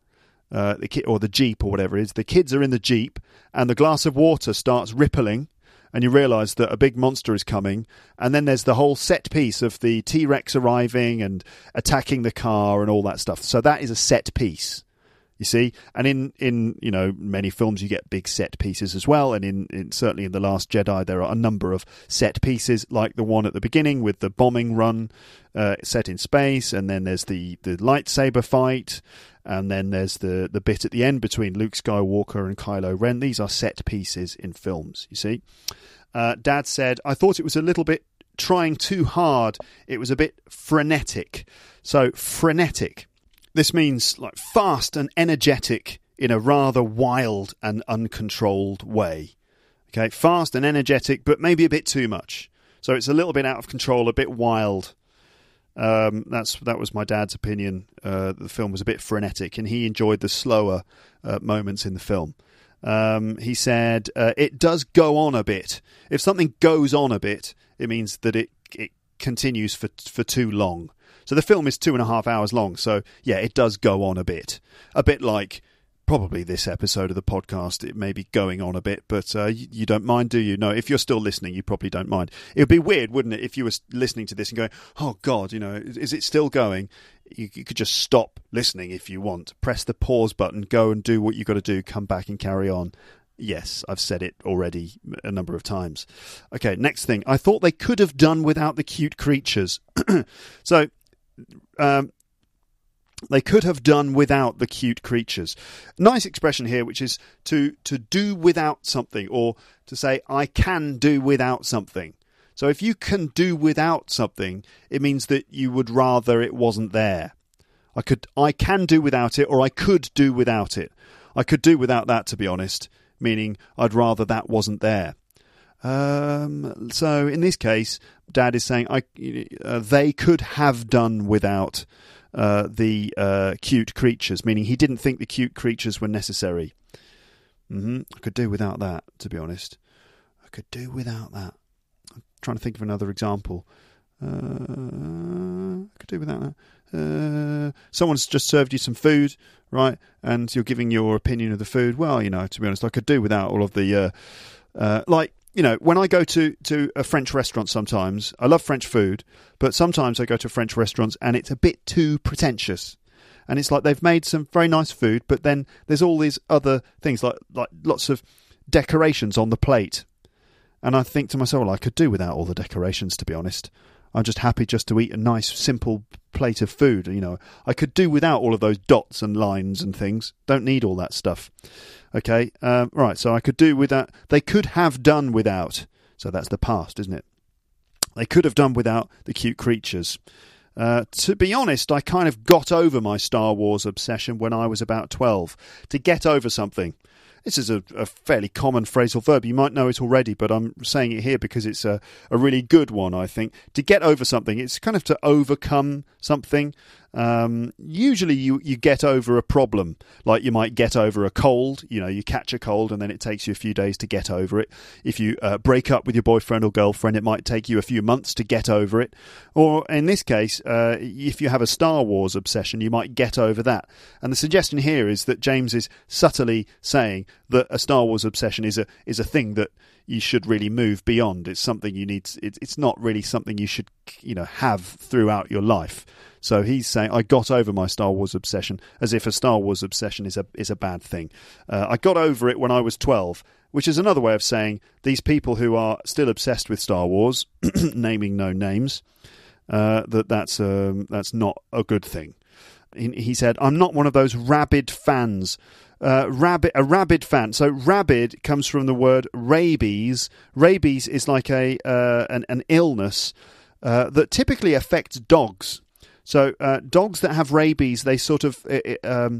or the Jeep or whatever it is. The kids are in the Jeep and the glass of water starts rippling and you realise that a big monster is coming, and then there's the whole set piece of the T-Rex arriving and attacking the car and all that stuff. So that is a set piece, you see. And in many films you get big set pieces as well, and in certainly in The Last Jedi there are a number of set pieces, like the one at the beginning with the bombing run set in space, and then there's the lightsaber fight. And then there's the bit at the end between Luke Skywalker and Kylo Ren. These are set pieces in films, you see. Dad said, I thought it was a little bit trying too hard. It was a bit frenetic. So, frenetic. This means like fast and energetic in a rather wild and uncontrolled way. Okay, fast and energetic, but maybe a bit too much. So it's a little bit out of control, a bit wild. That was my dad's opinion. The film was a bit frenetic, and he enjoyed the slower moments in the film. He said it does go on a bit. If something goes on a bit, it means that it continues for too long. So the film is 2.5 hours long. So yeah, it does go on a bit like probably this episode of the podcast. It may be going on a bit, but you don't mind, do you? No, if you're still listening, you probably don't mind. It would be weird, wouldn't it, if you were listening to this and going, oh God, is it still going? You could just stop listening if you want. Press the pause button, go and do what you've got to do, come back and carry on. Yes, I've said it already a number of times. Okay, next thing. I thought they could have done without the cute creatures. So, they could have done without the cute creatures. Nice expression here, which is to do without something, or to say, I can do without something. So if you can do without something, it means that you would rather it wasn't there. I can do without it, or I could do without it. I could do without that, to be honest, meaning I'd rather that wasn't there. So in this case, Dad is saying they could have done without the cute creatures, meaning he didn't think the cute creatures were necessary. I could do without that, to be honest. I could do without that. I'm trying to think of another example. I could do without that. Someone's just served you some food, right? And you're giving your opinion of the food. Well, to be honest, I could do without all of the... when I go to a French restaurant sometimes, I love French food, but sometimes I go to French restaurants and it's a bit too pretentious. And it's like they've made some very nice food, but then there's all these other things, like lots of decorations on the plate. And I think to myself, well, I could do without all the decorations, to be honest. I'm just happy just to eat a nice, simple plate of food. I could do without all of those dots and lines and things. Don't need all that stuff. Okay, right, so I could do without. They could have done without. So that's the past, isn't it? They could have done without the cute creatures. To be honest, I kind of got over my Star Wars obsession when I was about 12. To get over something. This is a fairly common phrasal verb. You might know it already, but I'm saying it here because it's a really good one, I think. To get over something, it's kind of to overcome something. Usually you get over a problem, like you might get over a cold. You catch a cold and then it takes you a few days to get over it. If you break up with your boyfriend or girlfriend, it might take you a few months to get over it. Or in this case, if you have a Star Wars obsession, you might get over that. And the suggestion here is that James is subtly saying that a Star Wars obsession is a thing that you should really move beyond. It's something you need. It's not really something you should have throughout your life. So he's saying, I got over my Star Wars obsession, as if a Star Wars obsession is a bad thing. I got over it when I was 12, which is another way of saying these people who are still obsessed with Star Wars, naming no names, that's not a good thing. He said, I'm not one of those rabid fans. A rabid fan. So rabid comes from the word rabies. Rabies is like an illness that typically affects dogs. So dogs that have rabies, they sort of it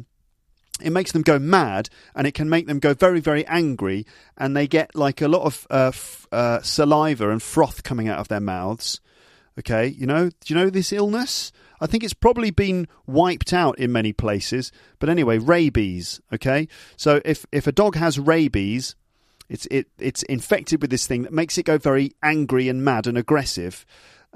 makes them go mad, and it can make them go very, very angry, and they get like a lot of saliva and froth coming out of their mouths. Okay, do you know this illness? I think it's probably been wiped out in many places. But anyway, rabies, okay? So if a dog has rabies, it's infected with this thing that makes it go very angry and mad and aggressive.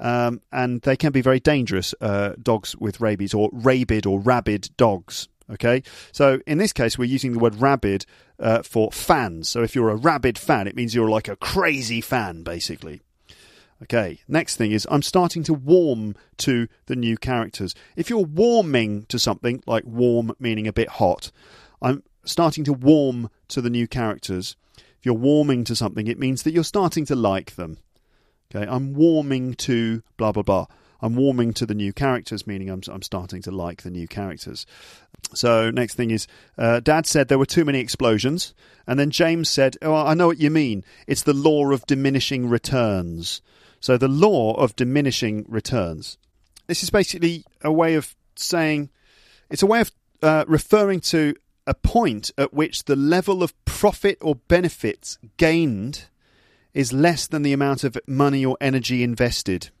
And they can be very dangerous, dogs with rabies, or rabid or rabid dogs, okay? So in this case, we're using the word rabid for fans. So if you're a rabid fan, it means you're like a crazy fan, basically. Okay, next thing is I'm starting to warm to the new characters. If you're warming to something, like warm meaning a bit hot, I'm starting to warm to the new characters. If you're warming to something, it means that you're starting to like them. Okay, I'm warming to blah, blah, blah. I'm warming to the new characters, meaning I'm starting to like the new characters. So next thing is, Dad said there were too many explosions. And then James said, oh, I know what you mean. It's the law of diminishing returns. So the law of diminishing returns. This is basically a way of saying, it's a way of referring to a point at which the level of profit or benefits gained is less than the amount of money or energy invested.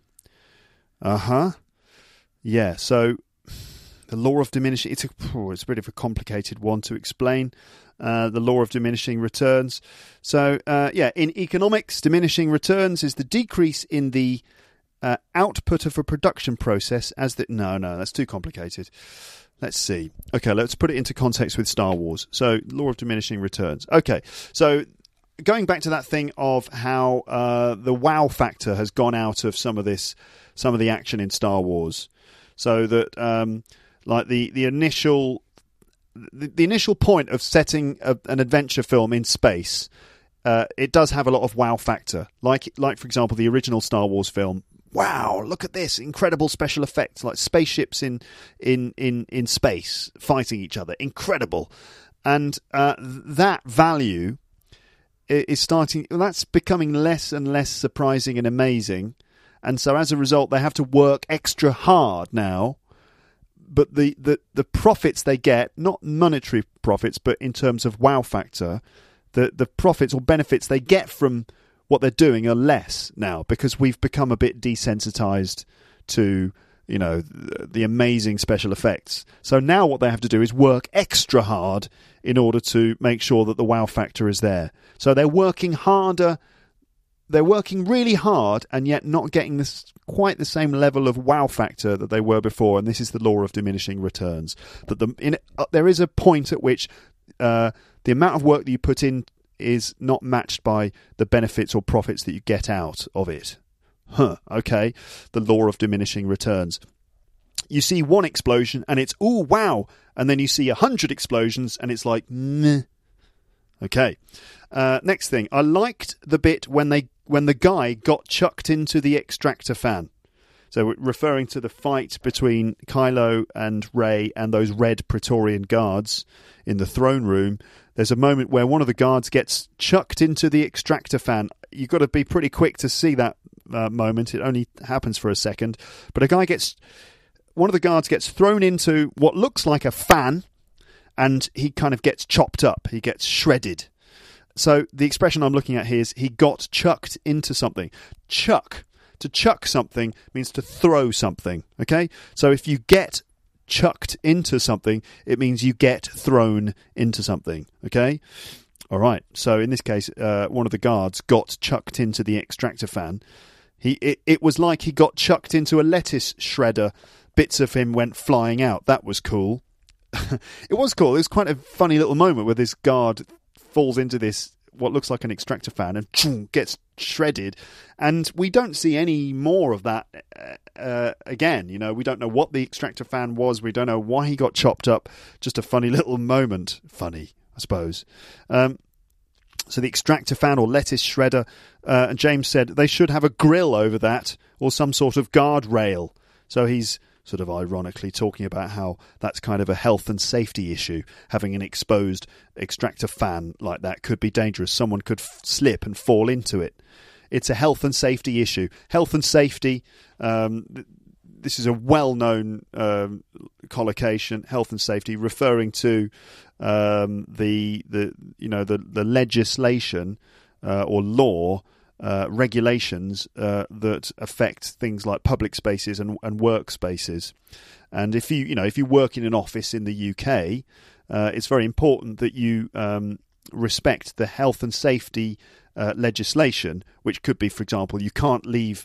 Yeah, so the law of diminishing... It's a bit of a complicated one to explain. The law of diminishing returns. So, in economics, diminishing returns is the decrease in the output of a production process as the... No, that's too complicated. Let's see. Okay, let's put it into context with Star Wars. So, law of diminishing returns. Okay, so going back to that thing of how the wow factor has gone out of some of the action in Star Wars. So that, like the initial point of setting an adventure film in space, it does have a lot of wow factor. Like for example, the original Star Wars film. Wow, look at this incredible special effects, like spaceships in space fighting each other. Incredible, and that value is that's becoming less and less surprising and amazing. And so as a result, they have to work extra hard now. But the profits they get, not monetary profits, but in terms of wow factor, the profits or benefits they get from what they're doing are less now because we've become a bit desensitized to, you know, the amazing special effects. So now what they have to do is work extra hard in order to make sure that the wow factor is there. So they're working harder. They're working really hard and yet not getting this quite the same level of wow factor that they were before. And this is the law of diminishing returns. That there is a point at which the amount of work that you put in is not matched by the benefits or profits that you get out of it. Okay. The law of diminishing returns. You see one explosion and it's, ooh, wow. And then you see 100 explosions and it's like, meh. Okay. Next thing. I liked the bit when the guy got chucked into the extractor fan. So referring to the fight between Kylo and Rey and those red Praetorian guards in the throne room, there's a moment where one of the guards gets chucked into the extractor fan. You've got to be pretty quick to see that moment. It only happens for a second. But one of the guards gets thrown into what looks like a fan, and he kind of gets chopped up. He gets shredded. So the expression I'm looking at here is he got chucked into something. To chuck something means to throw something, okay? So if you get chucked into something, it means you get thrown into something, okay? All right. So in this case, one of the guards got chucked into the extractor fan. It was like he got chucked into a lettuce shredder. Bits of him went flying out. That was cool. It was cool. It was quite a funny little moment where this guard falls into this, what looks like an extractor fan, and gets shredded. And we don't see any more of that again. You know, we don't know what the extractor fan was. We don't know why he got chopped up. Just a funny little moment. Funny, I suppose. So the extractor fan or lettuce shredder, and James said they should have a grill over that or some sort of guardrail. So he's sort of ironically talking about how that's kind of a health and safety issue. Having an exposed extractor fan like that could be dangerous. Someone could slip and fall into it. It's a health and safety issue. Health and safety, this is a well-known collocation, health and safety, referring to the legislation or law, regulations that affect things like public spaces and workspaces. And if you work in an office in the UK, it's very important that you respect the health and safety legislation, which could be, for example, you can't leave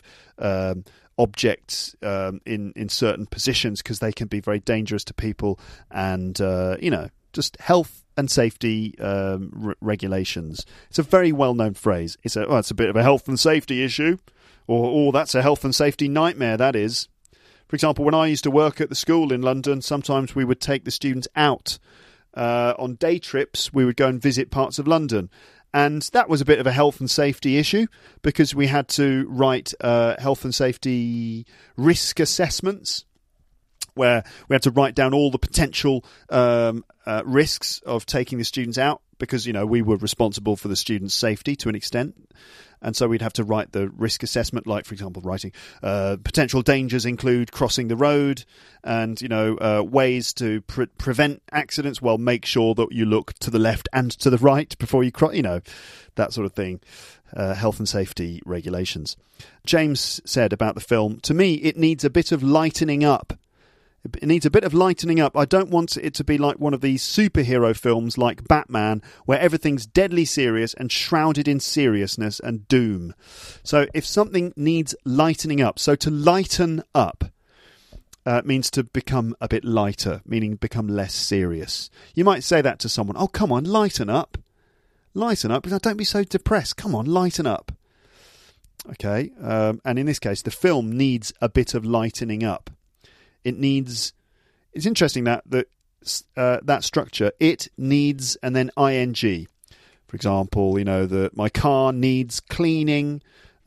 objects in certain positions because they can be very dangerous to people, and just health and safety regulations. It's a very well-known phrase. It's a bit of a health and safety issue, or that's a health and safety nightmare, that is. For example, when I used to work at the school in London, sometimes we would take the students out on day trips. We would go and visit parts of London. And that was a bit of a health and safety issue because we had to write health and safety risk assessments, where we had to write down all the potential risks of taking the students out because, we were responsible for the students' safety to an extent. And so we'd have to write the risk assessment, like, for example, writing potential dangers include crossing the road and, ways to prevent accidents. Well, make sure that you look to the left and to the right before you cross, that sort of thing. Health and safety regulations. James said about the film, to me, it needs a bit of lightening up. It needs a bit of lightening up. I don't want it to be like one of these superhero films like Batman, where everything's deadly serious and shrouded in seriousness and doom. So if something needs lightening up, so to lighten up means to become a bit lighter, meaning become less serious. You might say that to someone, oh, come on, lighten up. Lighten up. Don't be so depressed. Come on, lighten up. Okay, and in this case, the film needs a bit of lightening up. It's interesting that that structure, it needs, and then ing. For example, my car needs cleaning.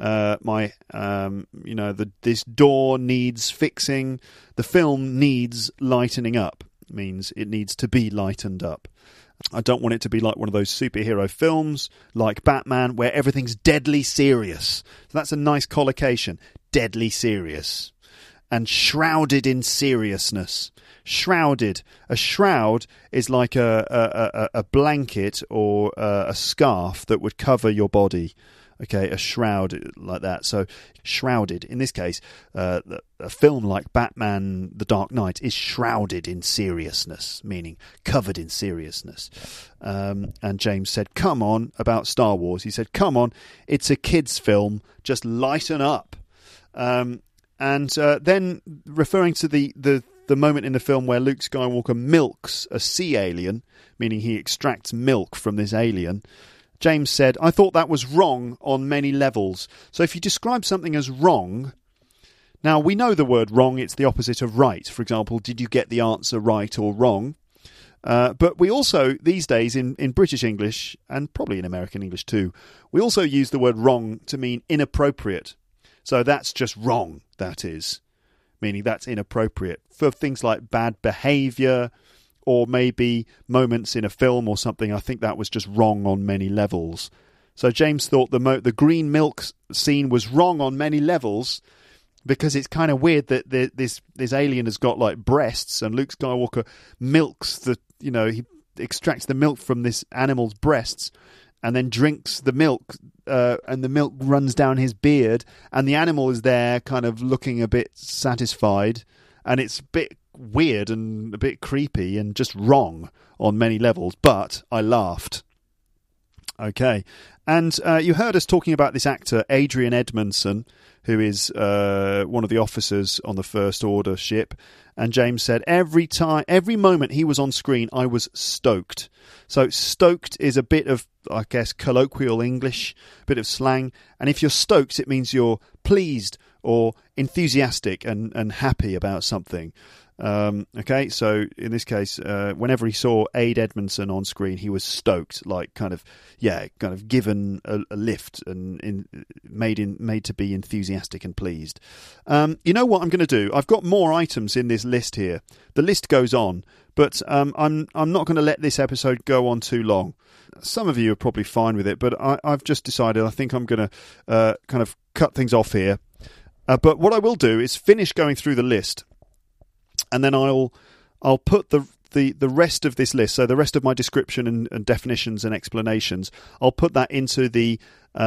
This door needs fixing. The film needs lightening up. It means it needs to be lightened up. I don't want it to be like one of those superhero films like Batman where everything's deadly serious. So that's a nice collocation. Deadly serious. And shrouded in seriousness. Shrouded. A shroud is like a blanket or a scarf that would cover your body. Okay, a shroud like that. So shrouded. In this case, a film like Batman The Dark Knight is shrouded in seriousness, meaning covered in seriousness. And James said, come on, about Star Wars. He said, come on, it's a kid's film, just lighten up. And then referring to the moment in the film where Luke Skywalker milks a sea alien, meaning he extracts milk from this alien, James said, I thought that was wrong on many levels. So if you describe something as wrong, now we know the word wrong, it's the opposite of right. For example, did you get the answer right or wrong? But we also, these days, in British English, and probably in American English too, we also use the word wrong to mean inappropriate. So that's just wrong, that is, meaning that's inappropriate. For things like bad behaviour, or maybe moments in a film or something, I think that was just wrong on many levels. So James thought the green milk scene was wrong on many levels because it's kind of weird that this alien has got like breasts and Luke Skywalker milks he extracts the milk from this animal's breasts and then drinks the milk and the milk runs down his beard and the animal is there kind of looking a bit satisfied and it's a bit weird and a bit creepy and just wrong on many levels, but I laughed. Okay, and you heard us talking about this actor Adrian Edmondson, who is one of the officers on the First Order ship, and James said every moment he was on screen I was stoked. So stoked is a bit of, I guess, colloquial English, a bit of slang, and if you're stoked it means you're pleased or enthusiastic and happy about something. Okay, so in this case, whenever he saw Aid Edmondson on screen, he was stoked, like kind of given a lift and made to be enthusiastic and pleased. You know what I'm going to do? I've got more items in this list here. The list goes on, but I'm not going to let this episode go on too long. Some of you are probably fine with it, but I've just decided I think I'm going to kind of cut things off here. But what I will do is finish going through the list. And then I'll put the rest of this list, so the rest of my description and definitions and explanations, I'll put that into the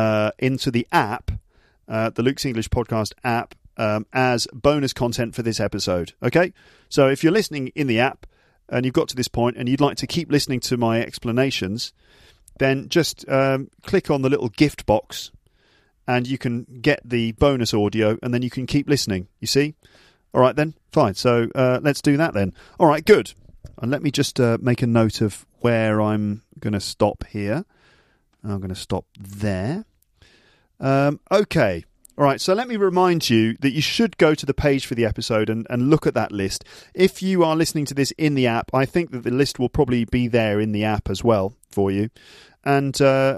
app, the Luke's English Podcast app, as bonus content for this episode. Okay, so if you're listening in the app and you've got to this point and you'd like to keep listening to my explanations, then just click on the little gift box, and you can get the bonus audio, and then you can keep listening. You see. All right, then. Fine. So let's do that then. All right, good. And let me just make a note of where I'm going to stop here. I'm going to stop there. Okay. All right, so let me remind you that you should go to the page for the episode and look at that list. If you are listening to this in the app, I think that the list will probably be there in the app as well for you. And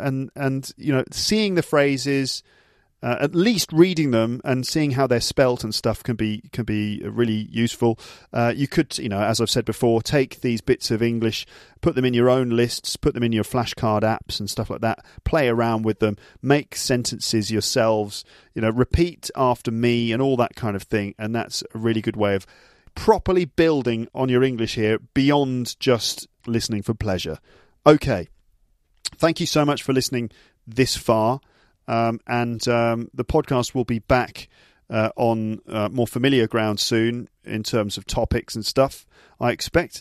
seeing the phrases... at least reading them and seeing how they're spelt and stuff can be really useful. You could, as I've said before, take these bits of English, put them in your own lists, put them in your flashcard apps and stuff like that, play around with them, make sentences yourselves, repeat after me and all that kind of thing. And that's a really good way of properly building on your English here beyond just listening for pleasure. Okay. Thank you so much for listening this far. And the podcast will be back on more familiar ground soon in terms of topics and stuff, I expect.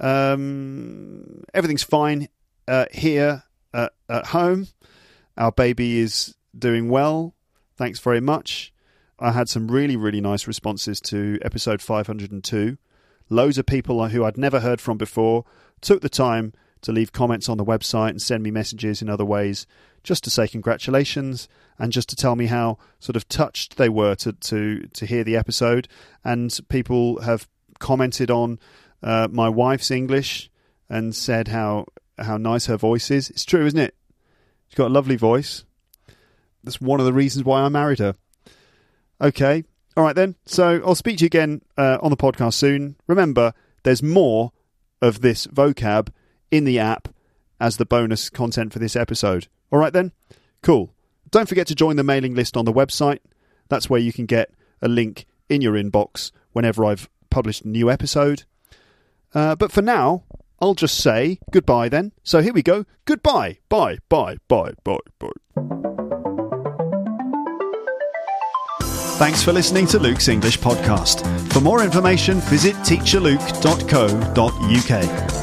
Everything's fine here at home. Our baby is doing well. Thanks very much. I had some really, really nice responses to episode 502. Loads of people who I'd never heard from before took the time to leave comments on the website and send me messages in other ways, just to say congratulations and just to tell me how sort of touched they were to hear the episode. And people have commented on my wife's English and said how nice her voice is. It's true, isn't it? She's got a lovely voice. That's one of the reasons why I married her. Okay, all right then. So I'll speak to you again on the podcast soon. Remember, there's more of this vocab in the app as the bonus content for this episode. All right then? Cool. Don't forget to join the mailing list on the website. That's where you can get a link in your inbox whenever I've published a new episode. But for now, I'll just say goodbye then. So here we go. Goodbye. Bye, bye, bye, bye, bye. Thanks for listening to Luke's English Podcast. For more information, visit teacherluke.co.uk.